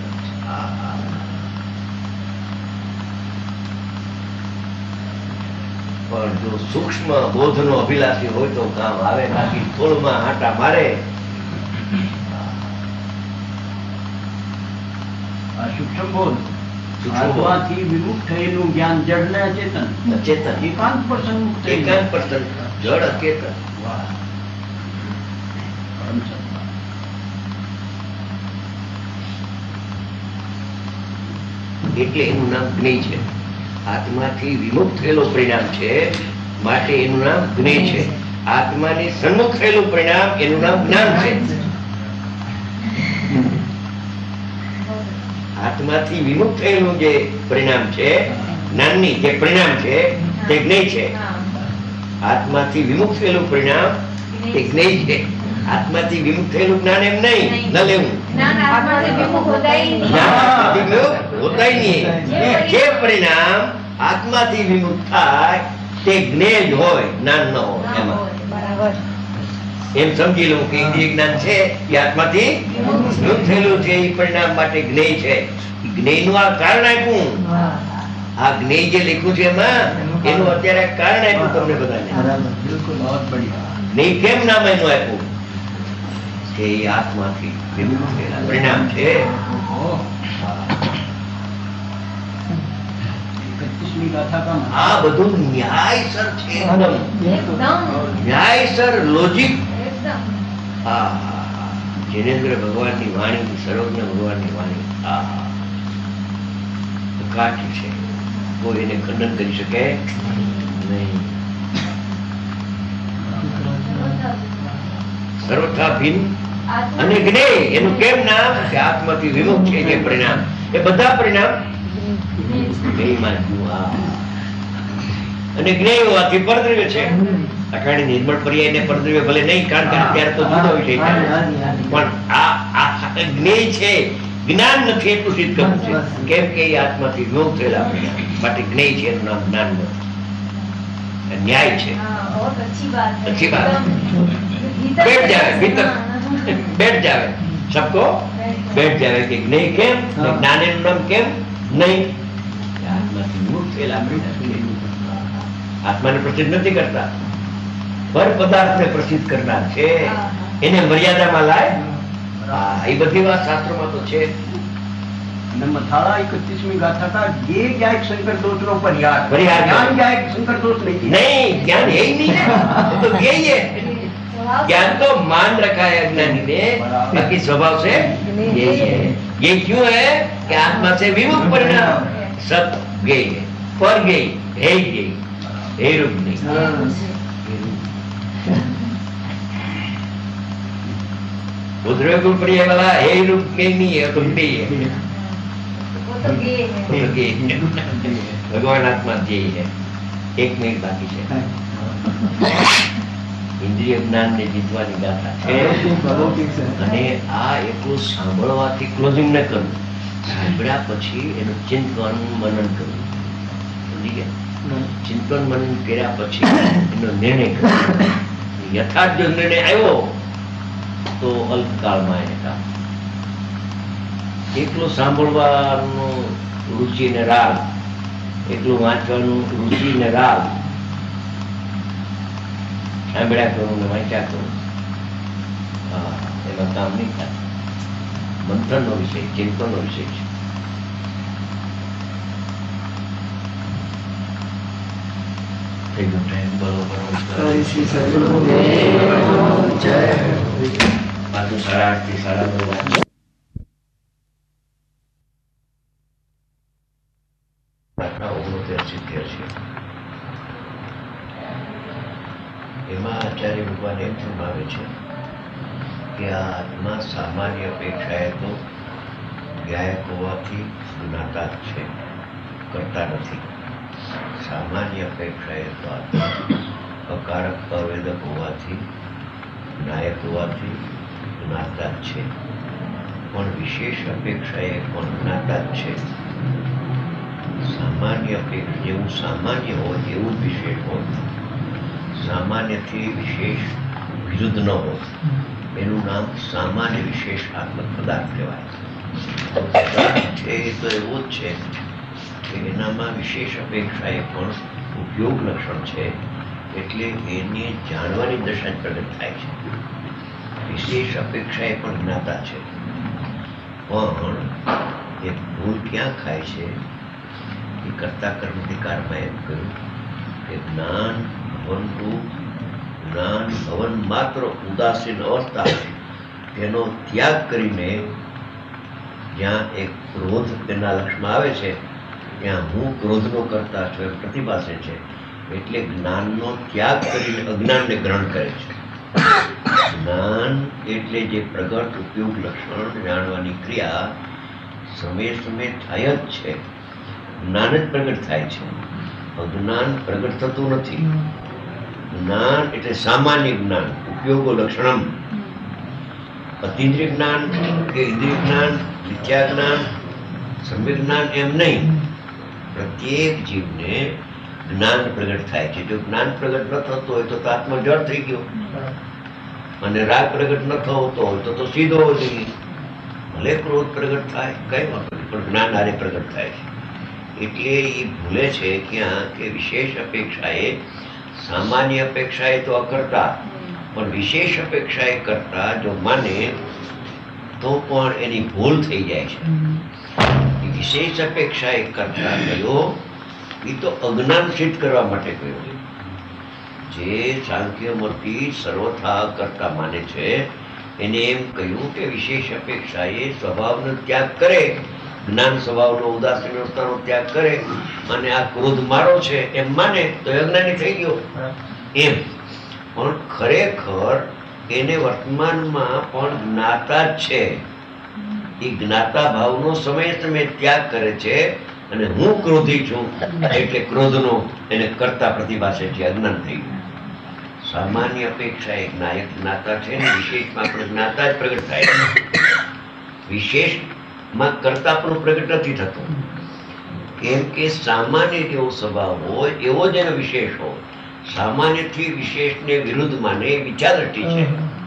પણ જો સૂક્ષ્મ બોધનો અભિલાષી હોય તો કામ આવે. બાકી થોડમાં હાટા મારે સૂક્ષ્મ બોધ આત્માથી વિમુખ થયેલું જ્ઞાન જડ ને અચેતન અચેતન 1% મુક્ત થયેલું. 1% જડ અચેતન. વાહ. પરમ સત્તા. એટલે એનું નામ જ્ઞેય છે. આત્માથી વિમુખ થયેલું પરિણામ છે માટે એનું નામ જ્ઞેય છે. આત્માની સન્મુખ થયેલું પરિણામ એનું નામ જ્ઞાન છે. આત્માથી વિમુખ થયેલું જે પરિણામ છે, જ્ઞાનની જે પરિણામ છે તે જ્ઞેય છે. આત્માથી વિમુખ થયેલું પરિણામ તે જ્ઞેય છે. આત્માથી વિમુખ થયેલું જ્ઞાન એમ નહીં, ન લેવું. જ્ઞાન આત્માથી વિમુખ હોતા ही नहीं. જ્ઞાન આત્માથી વિમુખ હોતા ही नहीं. જે પરિણામ આત્માથી વિમુખ થાય તે જ્ઞેય જ હોય, જ્ઞાન ન હોય. એમાં બરાબર. એમ સમજી લઉં કે જે જ્ઞાન છે એ આત્માથી વિમુખ થયેલું છે, એ પરિણામ માટે જ્ઞેય છે. જ્ઞેયનું આ કારણ આપ્યું. આ જ્ઞેય જે લખ્યું છે એમાં એનું અત્યારે કારણ આપ્યું તમને બધાને. બરાબર, બિલકુલ. बहुत बढ़िया. જ્ઞેય કેમ નામ એનું આપ્યું? કે એ આત્માથી વિમુખ થયેલા પરિણામ છે. ओह. 31મી ગાથા का नाम. આ બધું ન્યાયસર છે, એકદમ एकदम ન્યાયસર લોજિક. एकदम. જિનેન્દ્ર ભગવાનની વાણી, સર્વજ્ઞ ભગવાનની વાણી કાઠી છે. કોઈ એને ખંડન કરી શકે નહીં. સર્વથા ભિન્ન અને જ્ઞેય. એનું કેમ નામ? કે આત્માથી વિમુખ છે જે પરિણામ, એ બધા પરિણામ જ્ઞેયમાં જ. અને જ્ઞેય હોવાથી પરદ્રવ્ય છે. અટાણે નિર્મળ પર્યાય ને પરદ્રવ્ય ભલે નહીં, કારણ કે અત્યારે તો જુદો વિષય છે, પણ આ જ્ઞેય છે, જ્ઞાન નથી એટલું સિદ્ધ કરવું છે. કેમ કે એ આત્માથી વિમુખ થયેલા પરિણામ માટે જ્ઞેય છે. એનું નામ જ્ઞાન નથી, ન્યાય છે. हाँ, बहुत अच्छी बात है. अच्छी बात है. भीतर बैठ से जावे भीतर, हाँ, बैठ जावे सबको, बैठ जावे कि ज्ञेय केम, ज्ञान एનું નામ કેમ નહીં? આત્માથી વિમુખ થયેલા પરિણામ. આત્માને પ્રસિદ્ધ નથી કરતા, પર પદાર્થને પ્રસિદ્ધ કરનાર છે. એને મર્યાદામાં લાય. એ બધી વાત શાસ્ત્રોમાં તો છે. અને મથાળા 31મી ગાથા का ये क्या एक शंकर दोषનો परिहार. परिहार. ज्ञान क्या एक शंकर दोष नहीं. नहीं, ज्ञान है ही नहीं है, वो तो यही है. ज्ञान तो मान रखा है अज्ञानी ने, बाकी स्वभाव से यही है. ये क्यों है कि आत्मा से विमुख परिणाम सब गए है, पर गए है ही गई, हे रूप नहीं. उधर गुण प्रिय वाला हे रूप के नहीं है, तुम भी है. वो तो गे है. वो तो गए है. भगवान आत्मा यही है. एक मिनट बाकी है. ઇન્દ્રિય જ્ઞાનને જીતવાની ગાથા છે. અલૌકિક છે. અને આ એટલું સાંભળવાથી ક્લોઝિંગ ન કરવું, સાંભળ્યા પછી એનું ચિંતન મનન કરવું. સમજી ગયા? ચિંતન મનન કર્યા પછી એનો નિર્ણય કરવો. યથાર્થ જો નિર્ણય આવ્યો તો અલ્પકાળમાં એને કામ. એટલું સાંભળવાનું રુચિ ને રાગ, એટલું વાંચવાનું રુચિ ને રાગ, સાંભળ્યા કરું ને વાંચ્યા કરું, એમાં કામ નહીં થાય. મંથનનો વિષય, ચિંતનનો વિષય છે. થઈ ગયો ટાઈમ બરોબર. પાછું 8:30 થી 9:30 એમાં આચાર્ય ભગવાન એમ ફરમાવે છે કે આ આત્મા સામાન્ય અપેક્ષાએ તો ગાયક હોવાથી જ્ઞાતા જ છે, કરતા નથી. સામાન્ય અપેક્ષાએ તો આત્મા અકારક અવેદક હોવાથી, નાયક હોવાથી જ્ઞાતા જ છે, પણ વિશેષ અપેક્ષાએ પણ જ્ઞાતા જ છે. સામાન્ય અપેક્ષા જેવું સામાન્ય હોય એવું જ વિશેષ હોય, સામાન્યથી વિશેષ વિરુદ્ધ ન હોય, એનું નામ સામાન્ય વિશેષ આત્મક પદાર્થ કહેવાય. છે એ તો એવું જ છે કે એનામાં વિશેષ અપેક્ષા એ પણ ઉપયોગ લક્ષણ છે, એટલે એને જાણવાની દશા પ્રગટ થાય છે. વિશેષ અપેક્ષા એ પણ જ્ઞાતા છે, પણ એ ભૂલ ક્યાં ખાય છે? એ કરતા કર્મધિકારમાં એમ કહ્યું કે જ્ઞાન ભવનરૂપ જ્ઞાન ભવન માત્ર ઉદાસીન અવસ્થા તેનો ત્યાગ કરીને જ્યાં એક ક્રોધ તેના લક્ષમાં આવે છે ત્યાં હું ક્રોધનો કરતા છું એમ પ્રતિભાસે છે. એટલે જ્ઞાનનો ત્યાગ કરીને અજ્ઞાનને ગ્રહણ કરે છે. જ્ઞાન એટલે જે પ્રગટ ઉપયોગ લક્ષણ જાણવાની ક્રિયા સમય સમય થાય જ છે. જ્ઞાન જ પ્રગટ થાય છે, અજ્ઞાન પ્રગટ થતું નથી. જ્ઞાન એટલે સામાન્ય જ્ઞાન, ઉપયોગો લક્ષણમ. અતિન્દ્રિય જ્ઞાન કે ઇન્દ્રિય જ્ઞાન, મિથ્યા જ્ઞાન, સમ્યક જ્ઞાન એમ નહીં. પ્રત્યેક જીવને જ્ઞાન પ્રગટ થાય છે. જો જ્ઞાન પ્રગટ ન થતું હોય તો આત્મા જડ થઈ ગયો, અને રાગ પ્રગટ ન થતો હોય તો સીધો જોઈએ. ભલે ક્રોધ પ્રગટ થાય કઈ વાંધો નહીં, પણ જ્ઞાન હારે પ્રગટ થાય છે. એટલે એ ભૂલે છે ક્યાં કે વિશેષ અપેક્ષાએ, સામાન્ય અપેક્ષાએ તો અકર્તા, પણ વિશેષ અપેક્ષાએ કરતા જો માને તો પણ એની ભૂલ થઈ જાય છે. વિશેષ અપેક્ષાએ કરતા કયો એ તો અજ્ઞાન સિદ્ધ કરવા માટે કહ્યું. જે સાંખ્યમૂર્તિ સર્વથા કરતા માને છે એને એમ કહ્યું કે વિશેષ અપેક્ષાએ સ્વભાવનો ત્યાગ કરે, જ્ઞાન સ્વભાવનો ઉદાસીન અવસ્થાનો ત્યાગ કરે અને આ ક્રોધ મારો છે એમ માને તો અજ્ઞાની થઈ ગયો એમ. પણ ખરેખર એને વર્તમાનમાં પણ જ્ઞાતા જ છે. એ જ્ઞાતા ભાવનો સમય સમય ત્યાગ કરે છે અને હું ક્રોધી છું એટલે ક્રોધનો એને કરતા પ્રતિભાસે છે, અજ્ઞાન થઈ ગયું. સામાન્ય અપેક્ષા એક નાયક જ્ઞાતા છે ને વિશેષમાં પણ જ્ઞાતા જ પ્રગટ થાય છે. વિશેષમાં કરતા પણ પ્રગટ નથી થતો, કેમ કે સામાન્ય જેવો સ્વભાવ હોય એવો જ એનો વિશેષ હોય. સામાન્યથી વિશેષને વિરુદ્ધ માને વિચાર દ્રષ્ટિ છે.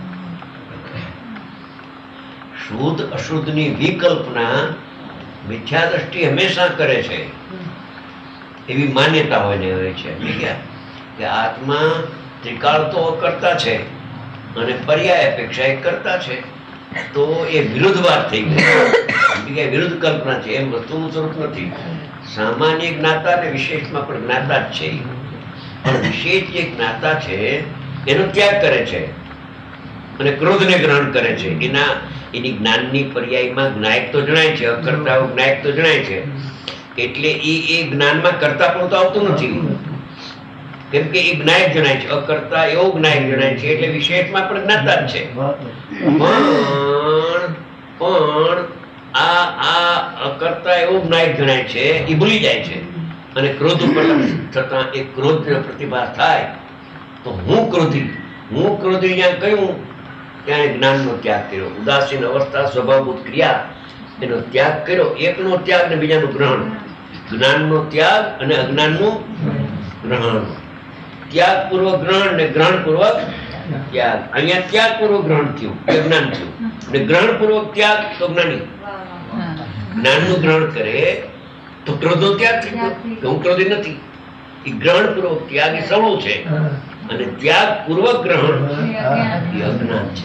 શુદ્ધ અશુદ્ધની વિકલ્પના મિથ્યા દ્રષ્ટિ હંમેશા કરે છે, એવી માન્યતા હોય છે કે આત્મા ત્રિકાળ તો કરતા છે અને પર્યાય અપેક્ષા એ કરતા છે, તો એ વિરુદ્ધ વાત થઈ ગઈ, વિરુદ્ધ કલ્પના છે. એમ વસ્તુનું સ્વરૂપ નથી. સામાન્ય જ્ઞાતા અને વિશેષમાં પણ જ્ઞાતા જ છે, પણ વિશેષ જે જ્ઞાતા છે એનો ત્યાગ કરે છે અને ક્રોધને ગ્રહણ કરે છે. એની જ્ઞાનની પર્યાયમાં જ્ઞાયક તો જણાય છે, અકર્તા જ્ઞાયક તો જણાય છે. એટલે એ જ્ઞાનમાં કરતા પણ તો આવતું નથી, કેમ કે એ જ્ઞાયક જણાય છે, અકર્તા એવો જ્ઞાયક જણાય છે. એટલે વિશેષમાં પણ જ્ઞાતા જ છે. પણ આ અકર્તા એવો જ્ઞાયક જણાય છે, એ ભૂલી જાય છે અને ક્રોધ ઉપર થતા એ ક્રોધ પ્રતિભાસ થાય તો હું ક્રોધી જ્યાં કહ્યું ત્યાં જ્ઞાનનો ત્યાગ કર્યો. ઉદાસીન અવસ્થા સ્વભાવભૂત ક્રિયા એનો ત્યાગ કર્યો. એકનો ત્યાગ ને બીજાનું ગ્રહણ. જ્ઞાનનો ત્યાગ અને અજ્ઞાનનું ગ્રહણ. ત્યાગ પૂર્વક ગ્રહણ ને ગ્રહણ પૂર્વક ત્યાગ. અહીંયા ત્યાગ પૂર્વક ગ્રહણ થયું, અજ્ઞાન થયું, ને ગ્રહણ પૂર્વક ત્યાગ તો જ્ઞાની. જ્ઞાનનું ગ્રહણ કરે તો ક્રોધનો ત્યાગ થઈ ગયો, હું ક્રોધી નથી. એ ગ્રહણ પૂર્વક ત્યાગ એ સૌ છે, અને ત્યાગ પૂર્વક ગ્રહણ એ અજ્ઞાન છે.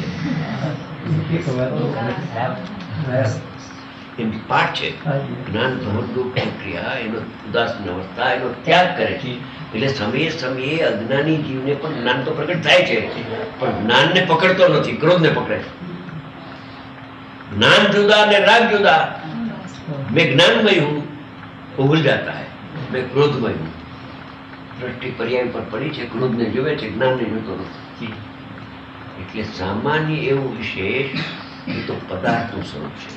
એમ પાઠ છે. જ્ઞાન ભવનરૂપ પ્રક્રિયા એનો ઉદાસીન અવસ્થા એનો ત્યાગ કરે છે. એટલે સમયે સમયે અજ્ઞાની જીવને પણ જ્ઞાન તો પ્રગટ થાય છે, પણ જ્ઞાનને પકડતો નથી, ક્રોધને પકડે છે. ज्ञान जुदा ने राग जुदा. मैं ज्ञानमय हूँ वो भूल जाता है, मैं क्रोधमय हूँ. दृष्टि पर्याय पर पड़ी है, क्रोध ने जोवे છે, જ્ઞાન ને જોતો નથી. એટલે સામાન્ય એવું વિશેષ એ તો પદાર્થનું સ્વરૂપ છે.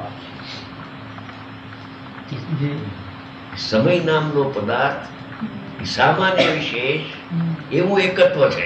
સમય નામનો પદાર્થ સામાન્ય વિશેષ એવું એકત્વ છે.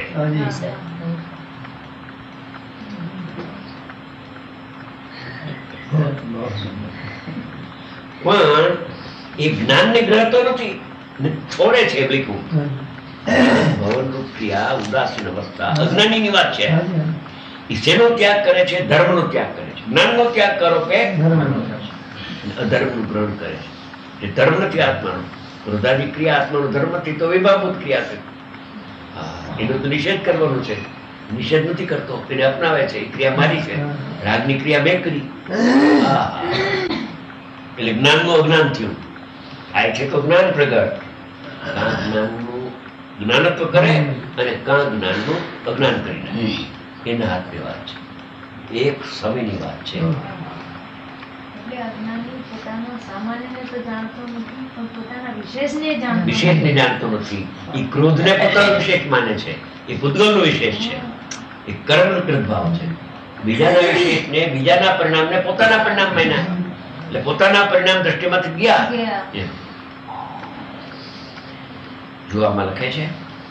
પણ એ જ્ઞાનને ગ્રહતો નથી, છોડે છે. બિલકુલ ભવનરૂપ ક્રિયા ઉદાસીન અવસ્થા અજ્ઞાનીની વાત છે. એ શેનો ત્યાગ કરે છે? ધર્મનો ત્યાગ કરે છે. જ્ઞાનનો ત્યાગ કરો કે અધર્મનું ગ્રહણ કરે છે. જે ધર્મ નથી આત્માનો, ક્રોધાદી ક્રિયા આત્માનો ધર્મ નથી, તો વિભાભૂત ક્રિયા છે. એનો તો નિષેધ કરવાનો છે. નિષેધ નથી કરતો, એને અપનાવે છે. એ ક્રિયા મારી છે. રાગની ક્રિયા મેં કરી. એટલે જ્ઞાનનું અજ્ઞાન થયું. થાય છે તો જ્ઞાન પ્રગટ. કાં જ્ઞાનનું જ્ઞાનત્વ કરે અને કાં જ્ઞાનનું અજ્ઞાન કરી નાખે. એના હાથની વાત છે, એક સમયની વાત છે. એટલે અજ્ઞાની પોતાનો સામાન્યને તો જાણતો નથી, પણ પોતાના વિશેષને જાણતો વિશેષને જાણતો નથી. એ ક્રોધને પોતાનો વિશેષ માને છે. એ પૂતગલનો વિશેષ છે. એ કર્મકૃત ભાવ છે. બીજાના વિશેષને, બીજાના પરિણામને પોતાના પરિણામ માન્યા, એટલે પોતાના પરિણામ દ્રષ્ટિમાંથી ગયા. એમ. જો આમાં લખે છે,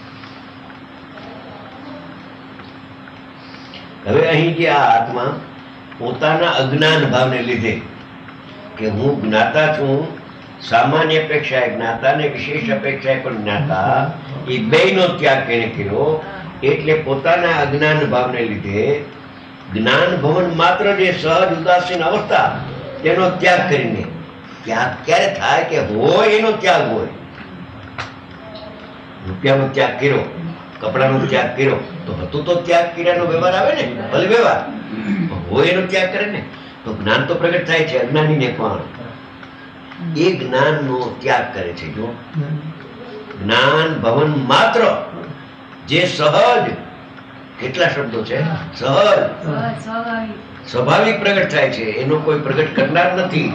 હવે અહીં જે આ આત્મા પોતાના અજ્ઞાન ભાવને લીધે કે હું જ્ઞાતા છું, સામાન્ય અપેક્ષાએ જ્ઞાતા ને વિશેષ અપેક્ષાએ પણ જ્ઞાતા, એ બેયનો ત્યાગ એને કર્યો. એટલે પોતાના અજ્ઞાન ભાવને લીધે જ્ઞાન ભવન માત્ર જે સહજ ઉદાસીન અવસ્થા તેનો ત્યાગ કરીને, ત્યાગ ક્યારે થાય કે હોય એનો ત્યાગ હોય. રૂપિયાનો ત્યાગ કર્યો, કપડાનો ત્યાગ કર્યો, તો હતું તો ત્યાગ કર્યાનો વ્યવહાર આવે ને, ભલે વ્યવહાર હોય એનો ત્યાગ કરે ને. તો જ્ઞાન તો પ્રગટ થાય છે અજ્ઞાનીને પણ, એ જ્ઞાનનો ત્યાગ કરે છે. જો જ્ઞાન ભવન માત્ર જે સહજ, કેટલા શબ્દો છે, સહજ સ્વાભાવિક સ્વાભાવિક પ્રગટ થાય છે, એનો કોઈ પ્રગટ કરનાર નથી.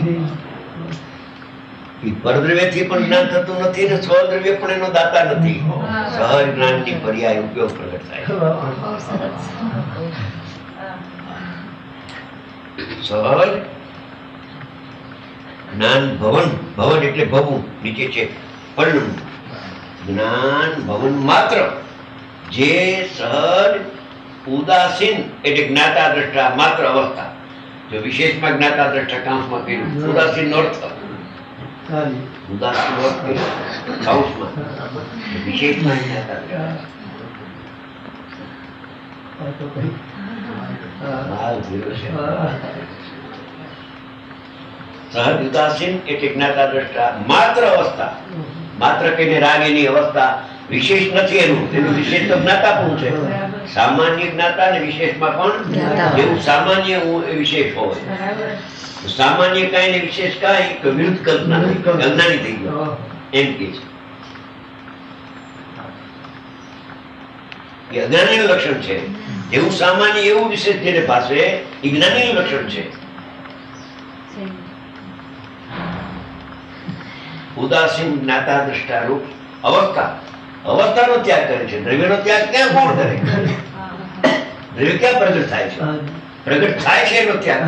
એ પરદ્રવ્યથી પણ જ્ઞાન થતું નથી અને સ્વદ્રવ્ય પણ એનો દાતા નથી. સહજ જ્ઞાનની પર્યાય ઉપયોગ પ્રગટ થાય છે. બહુ સરસ. સહજ જ્ઞાન ભવન, ભવન એટલે ભવવું, નીચે છે પલ્લું. જ્ઞાન ભવન માત્ર જે સહજ ઉદાસીન એટલે જ્ઞાતા દ્રષ્ટા માત્ર અવસ્થા. જો વિશેષમાં જ્ઞાતા દ્રષ્ટા કાંસમાં કર્યું, ઉદાસીન નો અર્થ, ઉદાસીન નો અર્થ કર્યો કાંસમાં, વિશેષમાં જ્ઞાતા દ્રષ્ટા. સહજ ઉદાસીન એટલે જ્ઞાતા દ્રષ્ટા માત્ર અવસ્થા. માત્ર કહીને રાગીની અવસ્થા વિશેષ નથી એનું, તેનું વિશેષ તો જ્ઞાતાપણું છે. સામાન્ય જ્ઞાતા અને વિશેષમાં પણ જેવું સામાન્ય એ વિશેષ હોય. સામાન્ય કાંઈ ને વિશેષ કાંઈ તો વિરુદ્ધ કલ્પના, અજ્ઞાની થઈ ગયો એમ કે છે. એ અજ્ઞાનીનું લક્ષણ છે. જેવું સામાન્ય એવું વિશેષ જેને પાસે એ જ્ઞાનીનું લક્ષણ છે. ઉદાસીન જ્ઞાતા દ્રષ્ટા રૂપ અવસ્થા, અવસ્થાનો ત્યાગ કરે છે. દ્રવ્યનો ત્યાગ ક્યાં કોણ કરે? દ્રવ્ય ક્યાં પ્રગટ થાય છે? પ્રગટ થાય છે એનો ત્યાગ,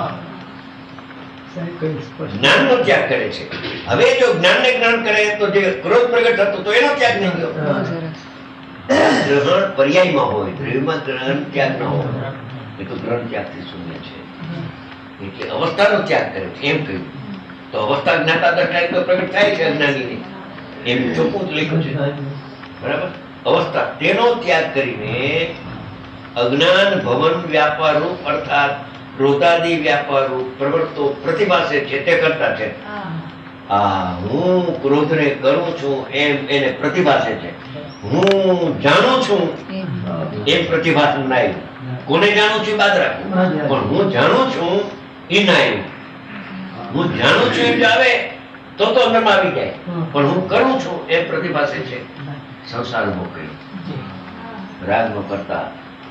જ્ઞાનનો ત્યાગ કરે છે. હવે જો જ્ઞાનને જ્ઞાન કરે તો જે ક્રોધ પ્રગટ હતો તો એનો ત્યાગ નહીં ગયો. ગ્રહણ પર્યાયમાં હોય, દ્રવ્યમાં ગ્રહણ ત્યાગ ન હોય, એ તો ગ્રહણ ત્યાગથી શૂન્ય છે. એટલે અવસ્થાનો ત્યાગ કરે છે એમ કહ્યું. તો અવસ્થા જ્ઞાતા દ્રષ્ટા તો પ્રગટ થાય છે અજ્ઞાનીની, એમ ચોખ્ખું લખ્યું છે. બરાબર? અવસ્થા તેનો ત્યાગ કરીને અજ્ઞાન ભવન વ્યાપાર રૂપ અર્થાત ક્રોધાદી વ્યાપાર રૂપ પ્રવૃત્તો પ્રતિભાસે છે તે કરતા છે. હું ક્રોધને કરું છું એમ એને પ્રતિભાસે છે. હું જાણું છું એમ પ્રતિભાસન ના આવ્યું. કોને જાણું છું બાદ રાખવું, પણ હું જાણું છું એ ના આવ્યું. હું જાણું છું એમ આવે તો અંદરમાં આવી જાય, પણ હું કરું છું એમ પ્રતિભાસે છે. સંસાર ઉભો કર્યો. રાગનો કરતા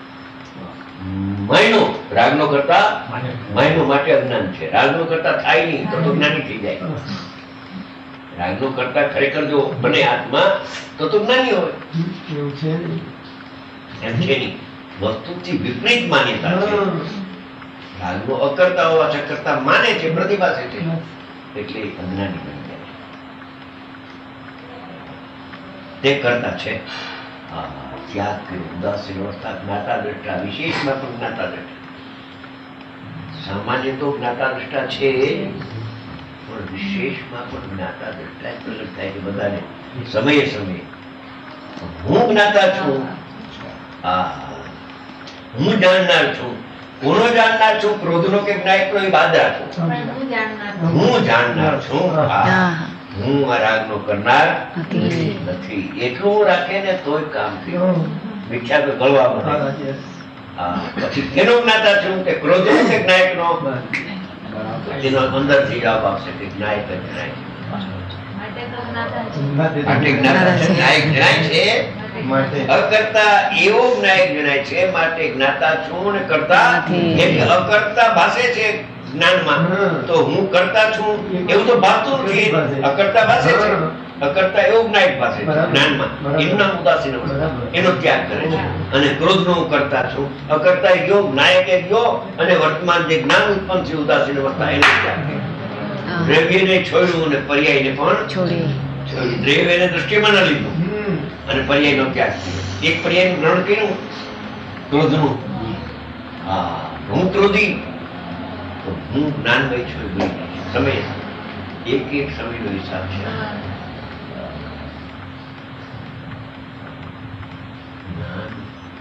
માયનો, રાગનો કરતા માયનો માટે અજ્ઞાન છે. રાગનો કરતા થાય નહીં તો જ્ઞાની થઈ જાય. રાગનો કરતા ખરેખર જો બને આત્મા તો જ્ઞાની હોય એમ છે નહીં. વસ્તુથી વિપરીત માન્યતા છે. રાગનો અકર્તા હોવા છતાં કરતા માને છે, પ્રતિભાસે છે, એટલે અજ્ઞાની બની જાય. તે કરતા છે. ત્યાગ કર્યો, ઉદાસીન અવસ્થા જ્ઞાતા દ્રષ્ટા, વિશેષમાં પણ જ્ઞાતા દ્રષ્ટા. સામાન્ય તો જ્ઞાતા દ્રષ્ટા છે, પણ વિશેષમાં પણ જ્ઞાતા દ્રષ્ટા પ્રગટ થાય છે બધાને સમયે સમયે. હું જ્ઞાતા છું, હું જાણનાર છું. કોનો જાણનાર છું? ક્રોધનો કે જ્ઞાયકનો એ બાદ રાખું. હું જાણનાર છું. હું આ રાગનો કરનાર નથી. એટલું રાખે ને તોય કામ થયું. મિથ્યા તો ગળવા મળે. પછી કેનો જ્ઞાતા છું? કે ક્રોધનો કે જ્ઞાયકનો? તેનો અંદરથી જવાબ આપશે કે જ્ઞાય કે જ્ઞાય માટે તો જ્ઞાતા છે. માટે જ્ઞાતા છે, જ્ઞાય જ્ઞાય છે, માટે અકર્તા એવો જ્ઞાયક જણાય છે. માટે જ્ઞાતા છું ને કર્તા એટલે અકર્તા ભાસે છે જ્ઞાનમાં, તો હું કરતા છું એવું તો ભાસતું નથી. અકર્તા ભાસે છે, અકર્તા એવો જ્ઞાયક ભાસે છે જ્ઞાનમાં. એનું નામ ઉદાસીન અવસ્થા, એનો ત્યાગ કરે છે. અને ક્રોધનો હું કરતા છું, અકર્તા એ ગયો, જ્ઞાયક એ ગયો, અને વર્તમાન જે જ્ઞાન ઉત્પન્ન છે ઉદાસીન અવસ્થા એનો ત્યાગ કરે. દ્રવ્યને છોડ્યું અને પર્યાયને પણ છોડ્યું. દ્રવ્યને દ્રષ્ટિમાં ન લીધું અને પર્યાયનો ત્યાગ કર્યો. એક પર્યાયનું ગ્રહણ કર્યું, ક્રોધનું. હા, હું ક્રોધી, તો હું જ્ઞાનમય છું એ ભૂલી ગયો. સમય એક એક સમયનો હિસાબ છે. જ્ઞાન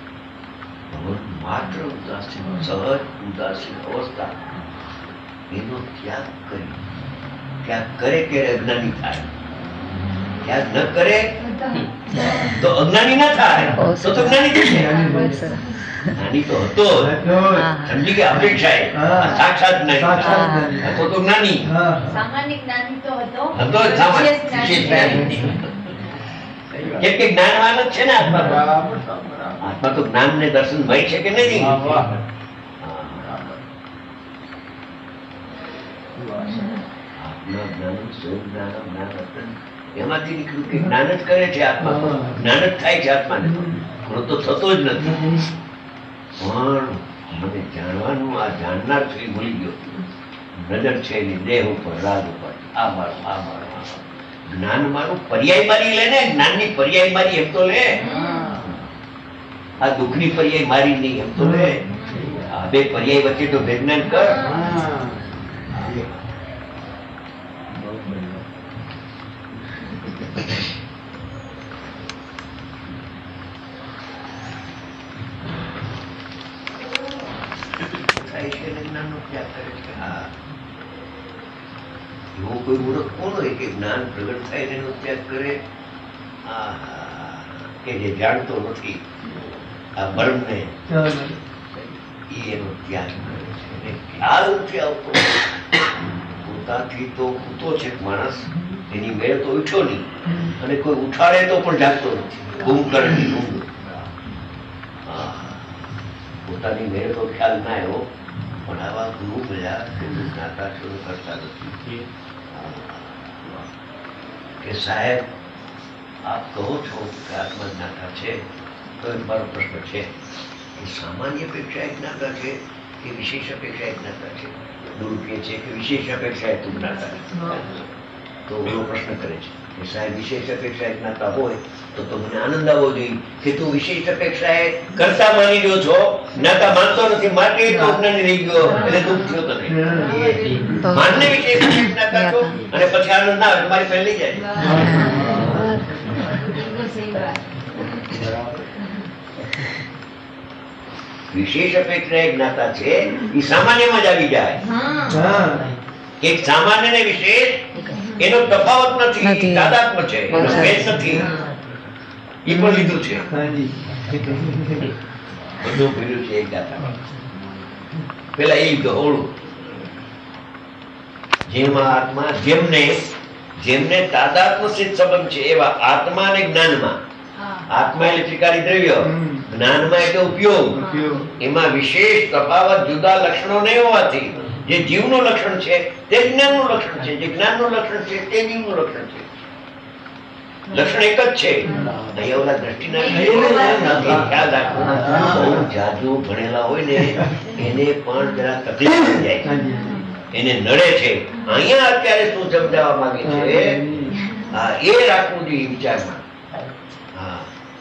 માત્ર ઉદાસીન, સહજ ઉદાસીન અવસ્થા, એનો ત્યાગ કરી. ત્યાગ કરે ત્યારે અજ્ઞાની થાય, ત્યાગ ન કરે તો અજ્ઞાની ના થાય, તો જ્ઞાની થશે. જ્ઞાની તો હતો જ. સમજી ગયા? અપેક્ષાએ સાક્ષાત જ્ઞાની, હતો તો જ્ઞાની સામાન્ય જ્ઞાની તો હતો, હતો જ. સામાન્ય વિશેષ વિશેષ જ્ઞાની. જ્ઞાની. કેમ કે જ્ઞાનવાન જ છે ને આત્મા તો. આત્મા તો જ્ઞાન ને દર્શન ભય છે કે નહીં? એમાંથી નીકળ્યું કે જ્ઞાન જ કરે છે આત્મા, જ્ઞાન જ થાય છે આત્માને. પણ તો થતો જ નથી. પણ મને જાણવાનું, આ જાણનાર છે એ ભૂલી ગયો. નજર છે એની દેહ ઉપર, રાગ ઉપર, આ મારું, આ મારું, આ મારું. જ્ઞાન મારું પર્યાય મારી લે ને, જ્ઞાનની પર્યાય મારી એમ તો લે. આ દુઃખની પર્યાય મારી નહીં એમ તો લે. આ બે પર્યાય વચ્ચે તો વિજ્ઞાન કર. એવો કોઈ મૂર્ખ કોણ હોય કે જ્ઞાન પ્રગટ થાય એનો ત્યાગ કરે? કે જે જાણતો નથી આ બળને, એનો ત્યાગ કરે છે. એને ખ્યાલ નથી આવતો. પોતાથી તો ઉઠતો છે માણસ, એની મેળ તો ઉઠ્યો નહીં, અને કોઈ ઉઠાડે તો પણ જાગતો નથી. ઊંઘ કરે ઊંઘ. પોતાની મેળ તો ખ્યાલ ના આવ્યો. પણ આવા ગુરુ બધા જ્ઞાતા શરૂ કરતા નથી કે સાહેબ આપ કહો છો કે આત્મા જ્ઞાતા છે, તો એક મારો પ્રશ્ન છે કે સામાન્ય અપેક્ષા એક જ્ઞાતા છે કે વિશેષ અપેક્ષા એક જ્ઞાતા છે? ગુરુ કહે છે કે વિશેષ અપેક્ષા તું જ્ઞાતા છે. તો એવો પ્રશ્ન કરે છે કે સાહેબ વિશેષ અપેક્ષા એક જ્ઞાતા હોય તો મને આનંદ આવવો જોઈએ કે તું વિશેષ અપેક્ષાએ કરતા માની રહ્યો છો, જ્ઞાતા માનતો નથી, માટે તો અજ્ઞાની રહી ગયો, એટલે દુઃખ થયો તને. માનને વિશેષ જ્ઞાતા છો અને પછી આનંદ ના આવે, તમારી પહેલી જાય. બિલકુલ સહી વાત. વિશેષ અપેક્ષા એક જ્ઞાતા છે એ સામાન્યમાં જ આવી જાય. એક સામાન્ય ને વિશેષ એનો તફાવત નથી, તાદાત્મ્ય છે, એનો ભેદ નથી. એ પણ લીધું છે, બધું ભર્યું છે એક દાતા. પેલા એ લીધું હોળું. જેમાં આત્મા, જેમને તાદાત્મ્ય સિદ્ધ સંબંધ છે એવા આત્મા અને જ્ઞાનમાં. આત્મા એટલે ત્રિકારી દ્રવ્ય, જ્ઞાનમાં એટલે ઉપયોગ. એમાં વિશેષ તફાવત, જુદા લક્ષણો નહીં હોવાથી જે જીવનું લક્ષણ છે તે જ્ઞાનનું લક્ષણ છે, જે જ્ઞાનનું લક્ષણ છે તે જીવનું લક્ષણ છે. લક્ષણ એક જ છે. અહીંયા ઓલા દ્રષ્ટિના ખ્યાલ રાખો. બહુ જાજુ ભણેલા હોય ને એને પણ જરા તકલીફ થઈ જાય, એને નડે છે. અહીંયા અત્યારે શું સમજાવવા માંગે છે એ રાખવું જોઈએ વિચારમાં. હા,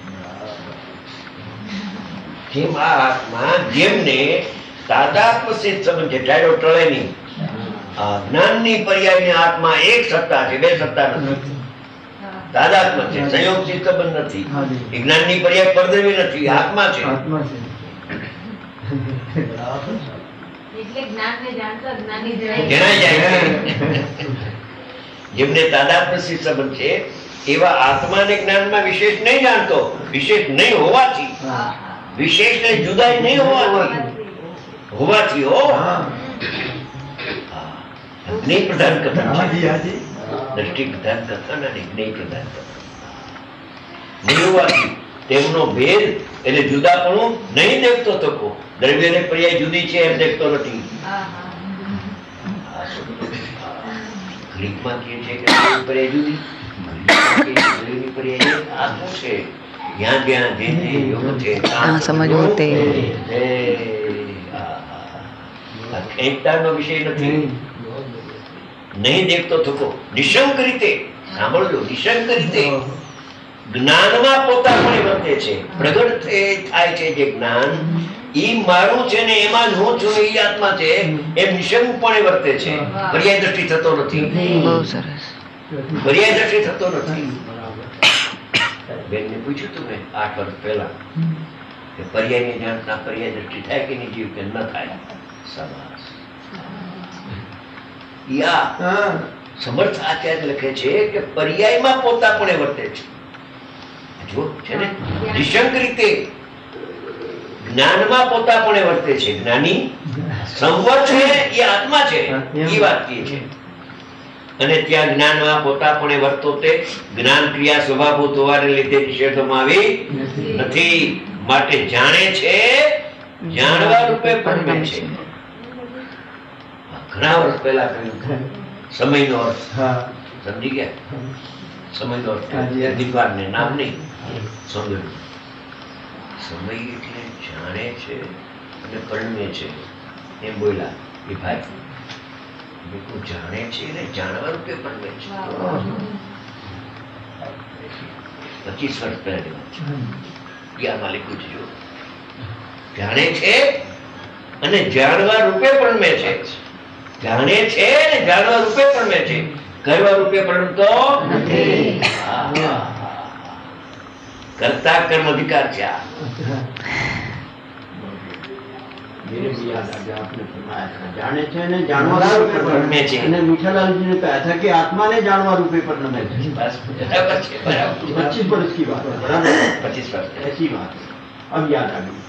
જેમ આ આત્મા, જેમને તાદાત્મ્ય સિદ્ધ સંબંધ છે, ટાળો ટળે નહીં. જ્ઞાનની પર્યાયની આત્મા એક સત્તા છે, બે સત્તા નથી. તાદાત્મ્ય છે, સંયોગ સિદ્ધ સંબંધ નથી. જ્ઞાનની પર્યાય પરદેવી નથી, આત્મા છે. એટલે જ્ઞાનને જાણતો જ્ઞાની જણાઈ જાય છે. જેમને તાદાત્મ્ય સિદ્ધ સંબંધ છે એવા આત્માને જ્ઞાનમાં વિશેષ નહીં જાણતો, વિશેષ નહીં હોવાથી, વિશેષ ને જુદાઈ નહીં હોવાથી હો. જ્ઞેય પ્રધાન કથન હાજી છે. હાજી દ્રષ્ટિ પ્રધાન કથન અને જ્ઞેય પ્રધાન કથન. નહીં હોવાથી તેમનો ભેદ એટલે જુદાપણું નહીં દેખતો થકો. દ્રવ્ય ને પર્યાય જુદી છે એમ દેખતો નથી. ગ્રીકમાં કહે છે કે દ્રવ્ય પર્યાય જુદી, ગ્રીકમાં કહે છે દ્રવ્યની પર્યાય એક. આ શું છે? જ્યાં જ્યાં જે જે યોગ છે ત્યાં સમજવું તે. આ ખેંચતાનો વિષય નથી. નહીં દેખતો થકો. નિશંક રીતે સાંભળજો, નિશંક રીતે જ્ઞાનમાં પોતાપણે વર્તે છે. પ્રગટ થાય છે જે જ્ઞાન, ઈ મારું છે ને એમાં જ હું છું, ઈ આત્મા છે એમ નિશંકપણે વર્તે છે. પર્યાય દ્રષ્ટિ થતો નથી. બહુ સરસ. પર્યાય દ્રષ્ટિ થતો નથી. બેનને પૂછ્યું તું મેં 8 વર્ષ પહેલા કે પર્યાયની જાણતા પર્યાય દ્રષ્ટિ થાય કે નહીં જીવ કે ન થાય. શાબાશ. યા સમર્થ આચાર્ય લખે છે કે પર્યાયમાં પોતાપણે વર્તે છે. જો છે ને નિશંક રીતે જ્ઞાનમાં પોતાપણે વર્તે છે. જ્ઞાની સંવર છે એ આત્મા છે એ વાત કહે છે. અને ત્યાં જ્ઞાનમાં પોતાપણે વર્તો તે જ્ઞાન ક્રિયા સ્વભાવભૂત હોવાને લીધે નિષેધવામાં આવી નથી. માટે જાણે છે, જાણવા રૂપે પરમે છે. ઘણા વર્ષ પહેલા કહ્યું સમયનો અર્થ સમજી ગયા. સમયનો અર્થ વિદ્વાનને નામ નહીં સમજ્યું. સમય એટલે જાણે છે અને પરમે છે એમ બોલ્યા એ ભાઈ. બિલકુલ જાણે છે ને જાણવા રૂપે પરમે છે. 25 વર્ષ પહેલાની વાત છે. યામાં લખ્યું છે. જો જાણે છે અને જાણવા રૂપે પરમે છે. જાણે છે ને જાણવા રૂપે પરમે છે. કરવા રૂપે પરણતો નથી. કરતા કર્મ અધિકાર છે. આ જાણે છે ને જાણવા રૂપે પરમે છે. અને મીઠાલાલજીને કહ્યા था कि आत्मा ने જાણવા રૂપે પરમે છે. બસ બરાબર છે. બરાબર 25 वर्ष की बात है. बराबर 25 વર્ષ ऐसी बात है. अब याद आ गई.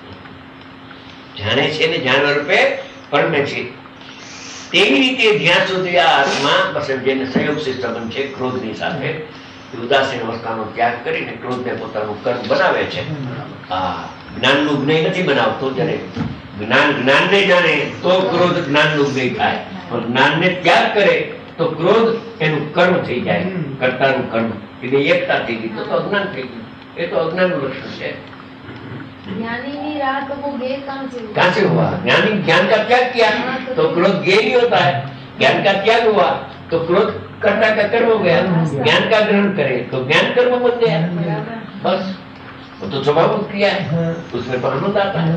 જાણે છે ને જાણવા રૂપે પરમે છે. તેવી રીતે જ્યાં સુધી આ આત્મા બસ જેને સંયોગથી સંબંધ છે ક્રોધની સાથે, ઉદાસીન અવસ્થાનો ત્યાગ કરીને ક્રોધને પોતાનું કર્મ બનાવે છે. આ જ્ઞાનનું જ્ઞેય નથી બનાવતો. જ્યારે જ્ઞાનને જાણે તો ક્રોધ જ્ઞાનનું જ્ઞેય થાય. પણ જ્ઞાનને ત્યાગ કરે તો ક્રોધ એનું કર્મ થઈ જાય, કર્તાનું કર્મ. એ બે એકતા થઈ ગઈ તો અજ્ઞાન થઈ ગયું. એ તો અજ્ઞાનનું લક્ષણ છે. ज्ञानी नहीं रहा तो वो गे कहाँ से हुआ? कहाँ से हुआ? ज्ञानी ज्ञान का त्याग किया तो क्रोध ज्ञेय नहीं होता है. ज्ञान का त्याग हुआ तो क्रोध कर्ता का कर्म हो गया. ज्ञान का ग्रहण करे तो ज्ञान कर्म बन गया. बस वो तो स्वभावभूत क्रिया है, उसमें परिणत आता है.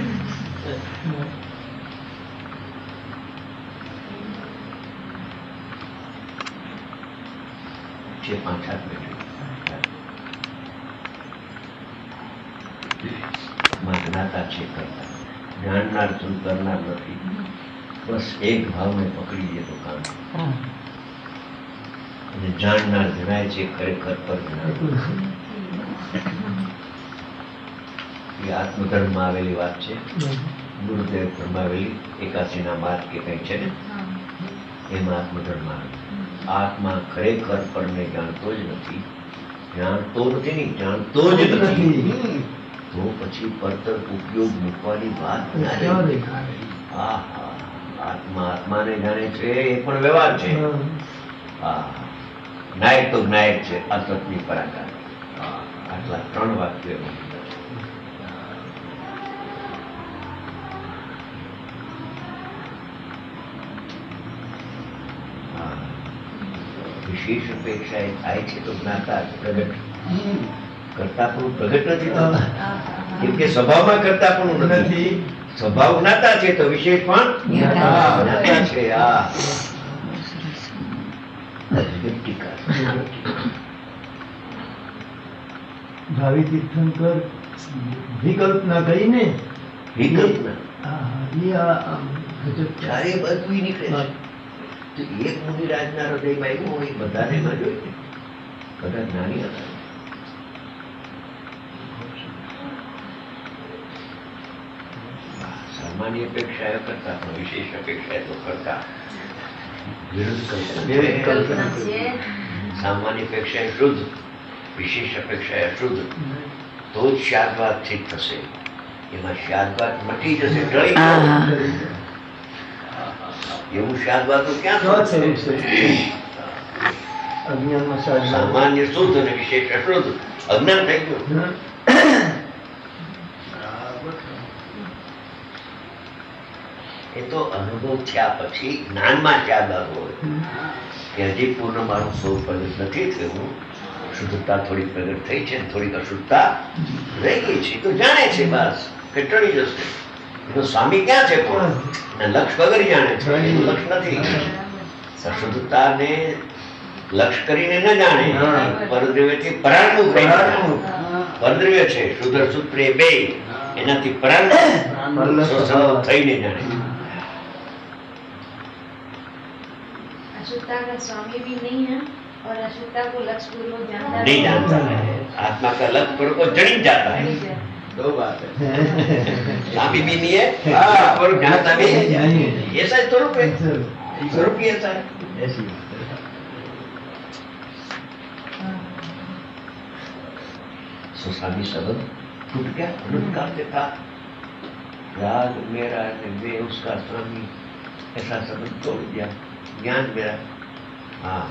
5-7 મિનિટ જ્ઞાતા છે કરતા. જાણનાર કરનાર નથી. બસ એક ભાવને પકડી લે તો કામ. અને જાણનાર જણાય છે ખરેખર પર એ આત્મધર્મમાં આવેલી વાત છે. ગુરુદેવ ફરમાવેલી 81 બાદ કે કઈ છે ને એમાં આત્મધર્મ આવે. આત્મા ખરેખર પરને જાણતો જ નથી. જાણતો નથી નહીં, જાણતો જ નથી. તો પછી પરતર ઉપયોગ મૂકવાની વાત આત્મા આત્માને જાણે છે એ પણ વ્યવહાર છે. નાયક તો નાયક છે, અસતની પરાકાર. આટલા 3 વાક્યો. વિશેષ અપેક્ષા એ થાય છે તો જ્ઞાતા પ્રગટ કરતા પણ પ્રગટ નથી થતા. કેમ કે સ્વભાવમાં કરતા પણ નથી. સ્વભાવ જ્ઞાતા છે તો વિશેષ પણ જ્ઞાતા છે. ભાવિ તીર્થંકર વિકલ્પના કહીને વિકલ્પના ચારે બધું નીકળે છે. તો એક મુનિરાજના હૃદયમાં એવું હોય બધાને એમાં જોઈએ. બધા જ્ઞાની હતા. સામાન્ય અપેક્ષાઓ કરતા પણ વિશેષ અપેક્ષા તો કરતા. વિરુદ્ધ કલ્પના વિરુદ્ધ છે. કલ્પના છે. સામાન્ય અપેક્ષાએ શુદ્ધ, વિશેષ અપેક્ષાએ અશુદ્ધ, તો જ શાદવાદ ઠીક થશે. એમાં શાદવાદ મટી જશે, ટળી જશે. એવું શાદવાદ ક્યાં ક્યાં થશે? થયું છે? અજ્ઞાનમાં સાધના. સામાન્ય શુદ્ધ અને વિશેષ અશુદ્ધ અજ્ઞાન થઈ ગયું. એ તો અનુભવ થયા પછી જ્ઞાનમાં શાદવાદ હોય કે હજી પૂર્ણ મારું સ્વરૂપ પ્રગટ નથી થયું, શુદ્ધતા થોડી પ્રગટ થઈ છે, થોડીક અશુદ્ધતા રહી ગઈ છે, તો જાણે છે બસ કે ટળી જશે. એનો સ્વામી ક્યાં છે પણ અને લક્ષ વગર જાણે છે, એનું લક્ષ નથી. અશુદ્ધતાને લક્ષ કરીને ન જાણે, પરદ્રવ્યથી પરાણું પરદ્રવ્ય છે, શુદ્ધ અશુદ્ધ પ્રિય બે એનાથી પરાણું થઈને જાણે. अशुद्धता का स्वामी भी नहीं है और अशुद्धता को लक्ष्य पूर्वक जानता नहीं जानता है, आत्मा का लक्ष्य पूर्वक को जड़ जाता है. दो बात है. स्वामी भी नहीं है और जानता भी नहीं. ऐसा ही स्वरूप है, स्वरूप ही ऐसा है. ऐसी बात है. सो स्वामी संबंध टूट गया, अनंतकाल से था. राग मेरा ने मैं उसका स्वामी, ऐसा संबंध तोड़ दिया. ज्ञान मेरा. हाँ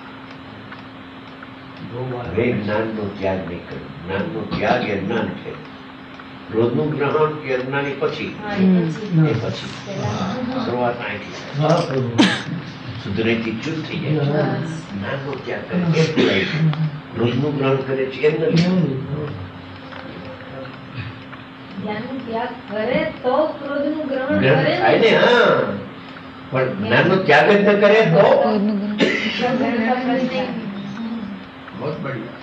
दो बात वे ज्ञान નો ત્યાગ નહીં કર્યો. જ્ઞાન નો ત્યાગ એ અજ્ઞાન છે. ક્રોધનું ગ્રહણ એ અજ્ઞાની પછી, એ પછી શરૂઆત અહીંથી હા પ્રભુ. સુધરેથી ચૂપ થઈ જાય છે. જ્ઞાનનો ત્યાગ કરે છે એમ થાય છે. ક્રોધનું ગ્રહણ કરે છે એમ નથી. જ્ઞાનનું ત્યાગ કરે તો ક્રોધનું ગ્રહણ ગ્રહણ કરે થાય ને, હા. પણ જ્ઞાનનો ત્યાગ જ ન કરે તો बहुत बढ़िया.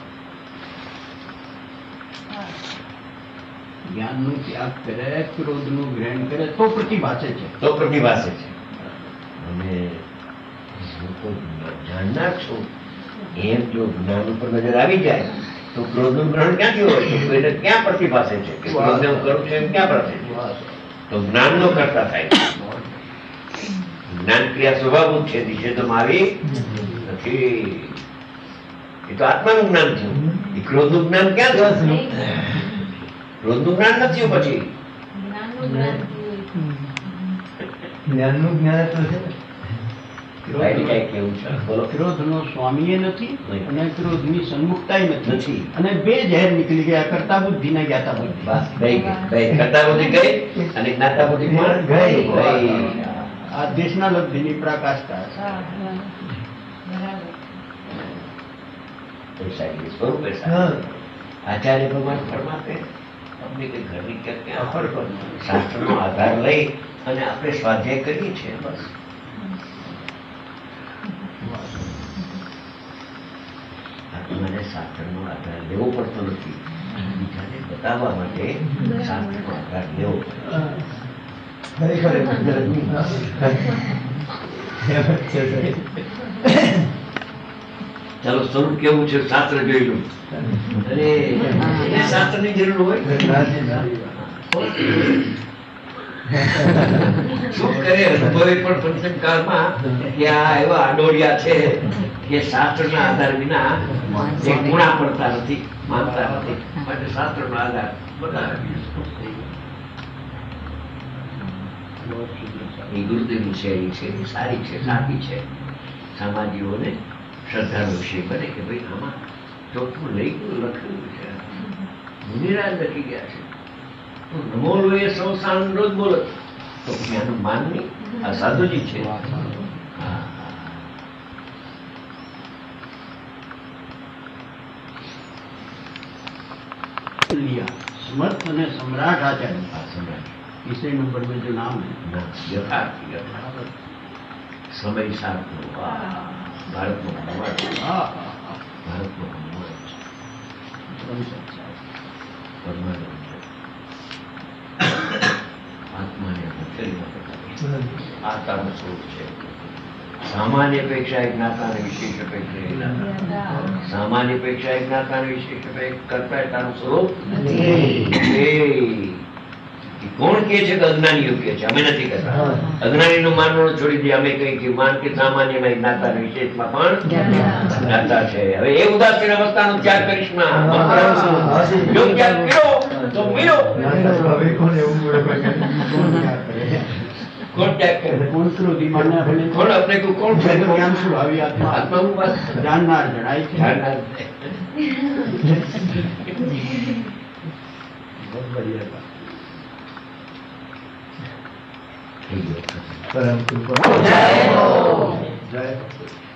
જ્ઞાનનું ત્યાગ કરે, ક્રોધનું ગ્રહણ કરે તો પ્રતિભાસે છે. તો પ્રતિભાસે છે. અને હું તો જાણનાર છું એમ જો જ્ઞાન ઉપર નજર આવી જાય તો ક્રોધનું ગ્રહણ ક્યાંથી હોય? તો કોઈને ક્યાં પ્રતિભાસે છે કે ક્રોધને હું કરું છું એમ ક્યાં પ્રસે છે? તો જ્ઞાનનો કરતા થાય છે. જ્ઞાન ક્રિયા સ્વભાવભૂત છે, નિષેધમાં આવી નથી. એ તો આત્માનું જ્ઞાન થયું. એ ક્રોધનું જ્ઞાન ક્યાં થયું? ક્રોધનું જ્ઞાન નથી થયું. પછી જ્ઞાનનું જ્ઞાન થયું. જ્ઞાનનું જ્ઞાન તો છે. કાંઈ કાંઈ કેવું છે, બોલો. ક્રોધનો સ્વામી નથી નહીં. અને ક્રોધની સન્મુખતાય નથી. નથી. અને બે ઝેર નીકળી ગયા, કરતા બુદ્ધિ ને જ્ઞાતા બુદ્ધિ. બસ ગઈ ગઈ કરતા બુદ્ધિ ગઈ અને જ્ઞાતા બુદ્ધિ પણ ગઈ. ગઈ. આ દેશના લબ્ધિની પ્રકાશતા છે. હા, હા. બરાબર. ऐसा ही स्वरूप ऐसा है। હા. आचार्य भगवान फरमाते हैं, अपने के घर ની ક્યાં અફર પર શાસ્ત્રનો આધાર લઈ અને આપણે સ્વાધ્યાય કરીએ છીએ બસ. આત્માને શાસ્ત્રનો આધાર લેવો પડતો નથી, બીજાને બતાવવા માટે શાસ્ત્રનો આધાર લેવો પડે. ખરેખર એ ગુજરાતની. હા. એમ જ છે સાહેબ. ચાલો સ્વરૂપ કેવું છે શાસ્ત્ર જોઈ લો. અરે એને શાસ્ત્રની જરૂર હોય. શું કરે અનુભવે પણ પ્રસંગ કાળમાં કે આ એવા આડોડિયા છે કે શાસ્ત્રના આધાર વિના એ ગુણા પડતા નથી, માનતા નથી, માટે શાસ્ત્રનો આધાર બનાવે. એ ગુરુદેવની શૈલી છે, એ સારી છે, સાચી છે. સામાજિકોને શ્રદ્ધાનો વિષય બને કે ભાઈ આમાં ચોખ્ખું લઈ ગયું લખેલું છે, મુનિરાજ લખી ગયા છે. તો નમો લોએ સૌ સાન રોજ બોલો તો પછી આનું માન નહીં. આ સાધુજી છે. હા. लिया समर्थ અને सम्राट आचार्य આ સમ્રાટ तीसरे नंबर में जो नाम है ના યથાર્થ યથાર્થ સમય સારનો ભારતનો ભગવાન છે. हाँ ભારતનો ભગવાન છે. પરમાનંદ છે. આત્માને શરીરમાં પ્રકાશ આ તારું સ્વરૂપ છે. સામાન્ય અપેક્ષા એક જ્ઞાતા અને વિશેષ અપેક્ષા એક જ્ઞાતા. સામાન્ય અપેક્ષા એક જ્ઞાતા અને વિશેષ અપેક્ષા કરતા તારું સ્વરૂપ એ કોણ કહે છે કે અજ્ઞાનીઓ કહે છે? અમે નથી કહેતા. હા. અજ્ઞાનીનું માનવાનું છોડી દે. અમે કહીએ કે માન કે સામાન્યમાં જ્ઞાતા વિશેષમાં પણ જ્ઞાતા છે. હવે એ ઉદાસીન અવસ્થાનો ત્યાગ કરીશ ના. જો ત્યાગ કર્યો તો મળ્યો. હવે કોણ એવું બોલે કોઈ કે કોણ ત્યાગ કરે? કોણ ત્યાગ કરે? કોણ ક્રોધી માને આપણે કોણ આપણે કોણ છે? જ્ઞાન શું આવી આત્મા આત્માનું વાત જાણનાર જણાય છે. જાણનાર. બહુ બઢિયા બાત. થઈ ગયું. પરમ કૃપા. જય હો. જય હો.